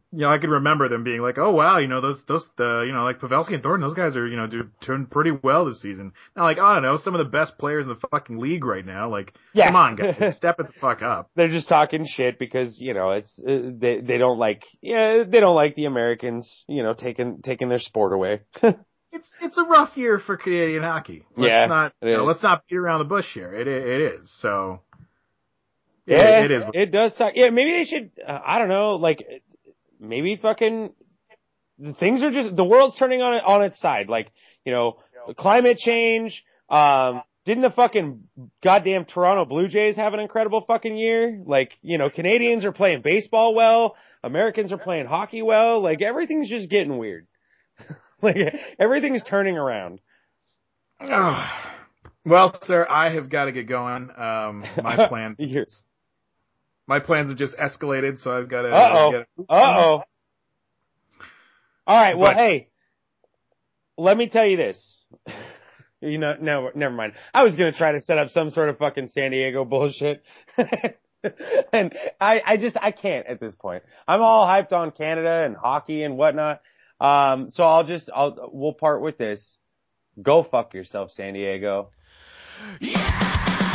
you know, I could remember them being like, oh wow, you know, those, those, the, you know, like Pavelski and Thornton, those guys are, you know, do, doing pretty well this season. Now, like, I don't know, some of the best players in the fucking league right now, like, Yeah. come on guys, step it the fuck up. They're just talking shit because, you know, it's, uh, they, they don't like, yeah, they don't like the Americans, you know, taking, taking their sport away. It's, it's a rough year for Canadian hockey. Let's Yeah, not, it you know, is. let's not beat around the bush here. It, it is, so. It, Yeah, it is. It does suck. Yeah, maybe they should, uh, I don't know, like, maybe fucking, things are just, the world's turning on it, on its side. Like, you know, climate change, um, didn't the fucking goddamn Toronto Blue Jays have an incredible fucking year? Like, you know, Canadians are playing baseball well, Americans are playing hockey well, like, everything's just getting weird. Like, everything's turning around. Oh. Well, sir, I have got to get going. Um, my plans, Years. my plans have just escalated, so I've got to. Uh-oh. Get... Uh-oh. All right, well, But- hey, let me tell you this. You know, no, never mind. I was going to try to set up some sort of fucking San Diego bullshit. And I, I just, I can't at this point. I'm all hyped on Canada and hockey and whatnot. Um, so I'll just, I'll, we'll part with this. Go fuck yourself, San Diego. Yeah!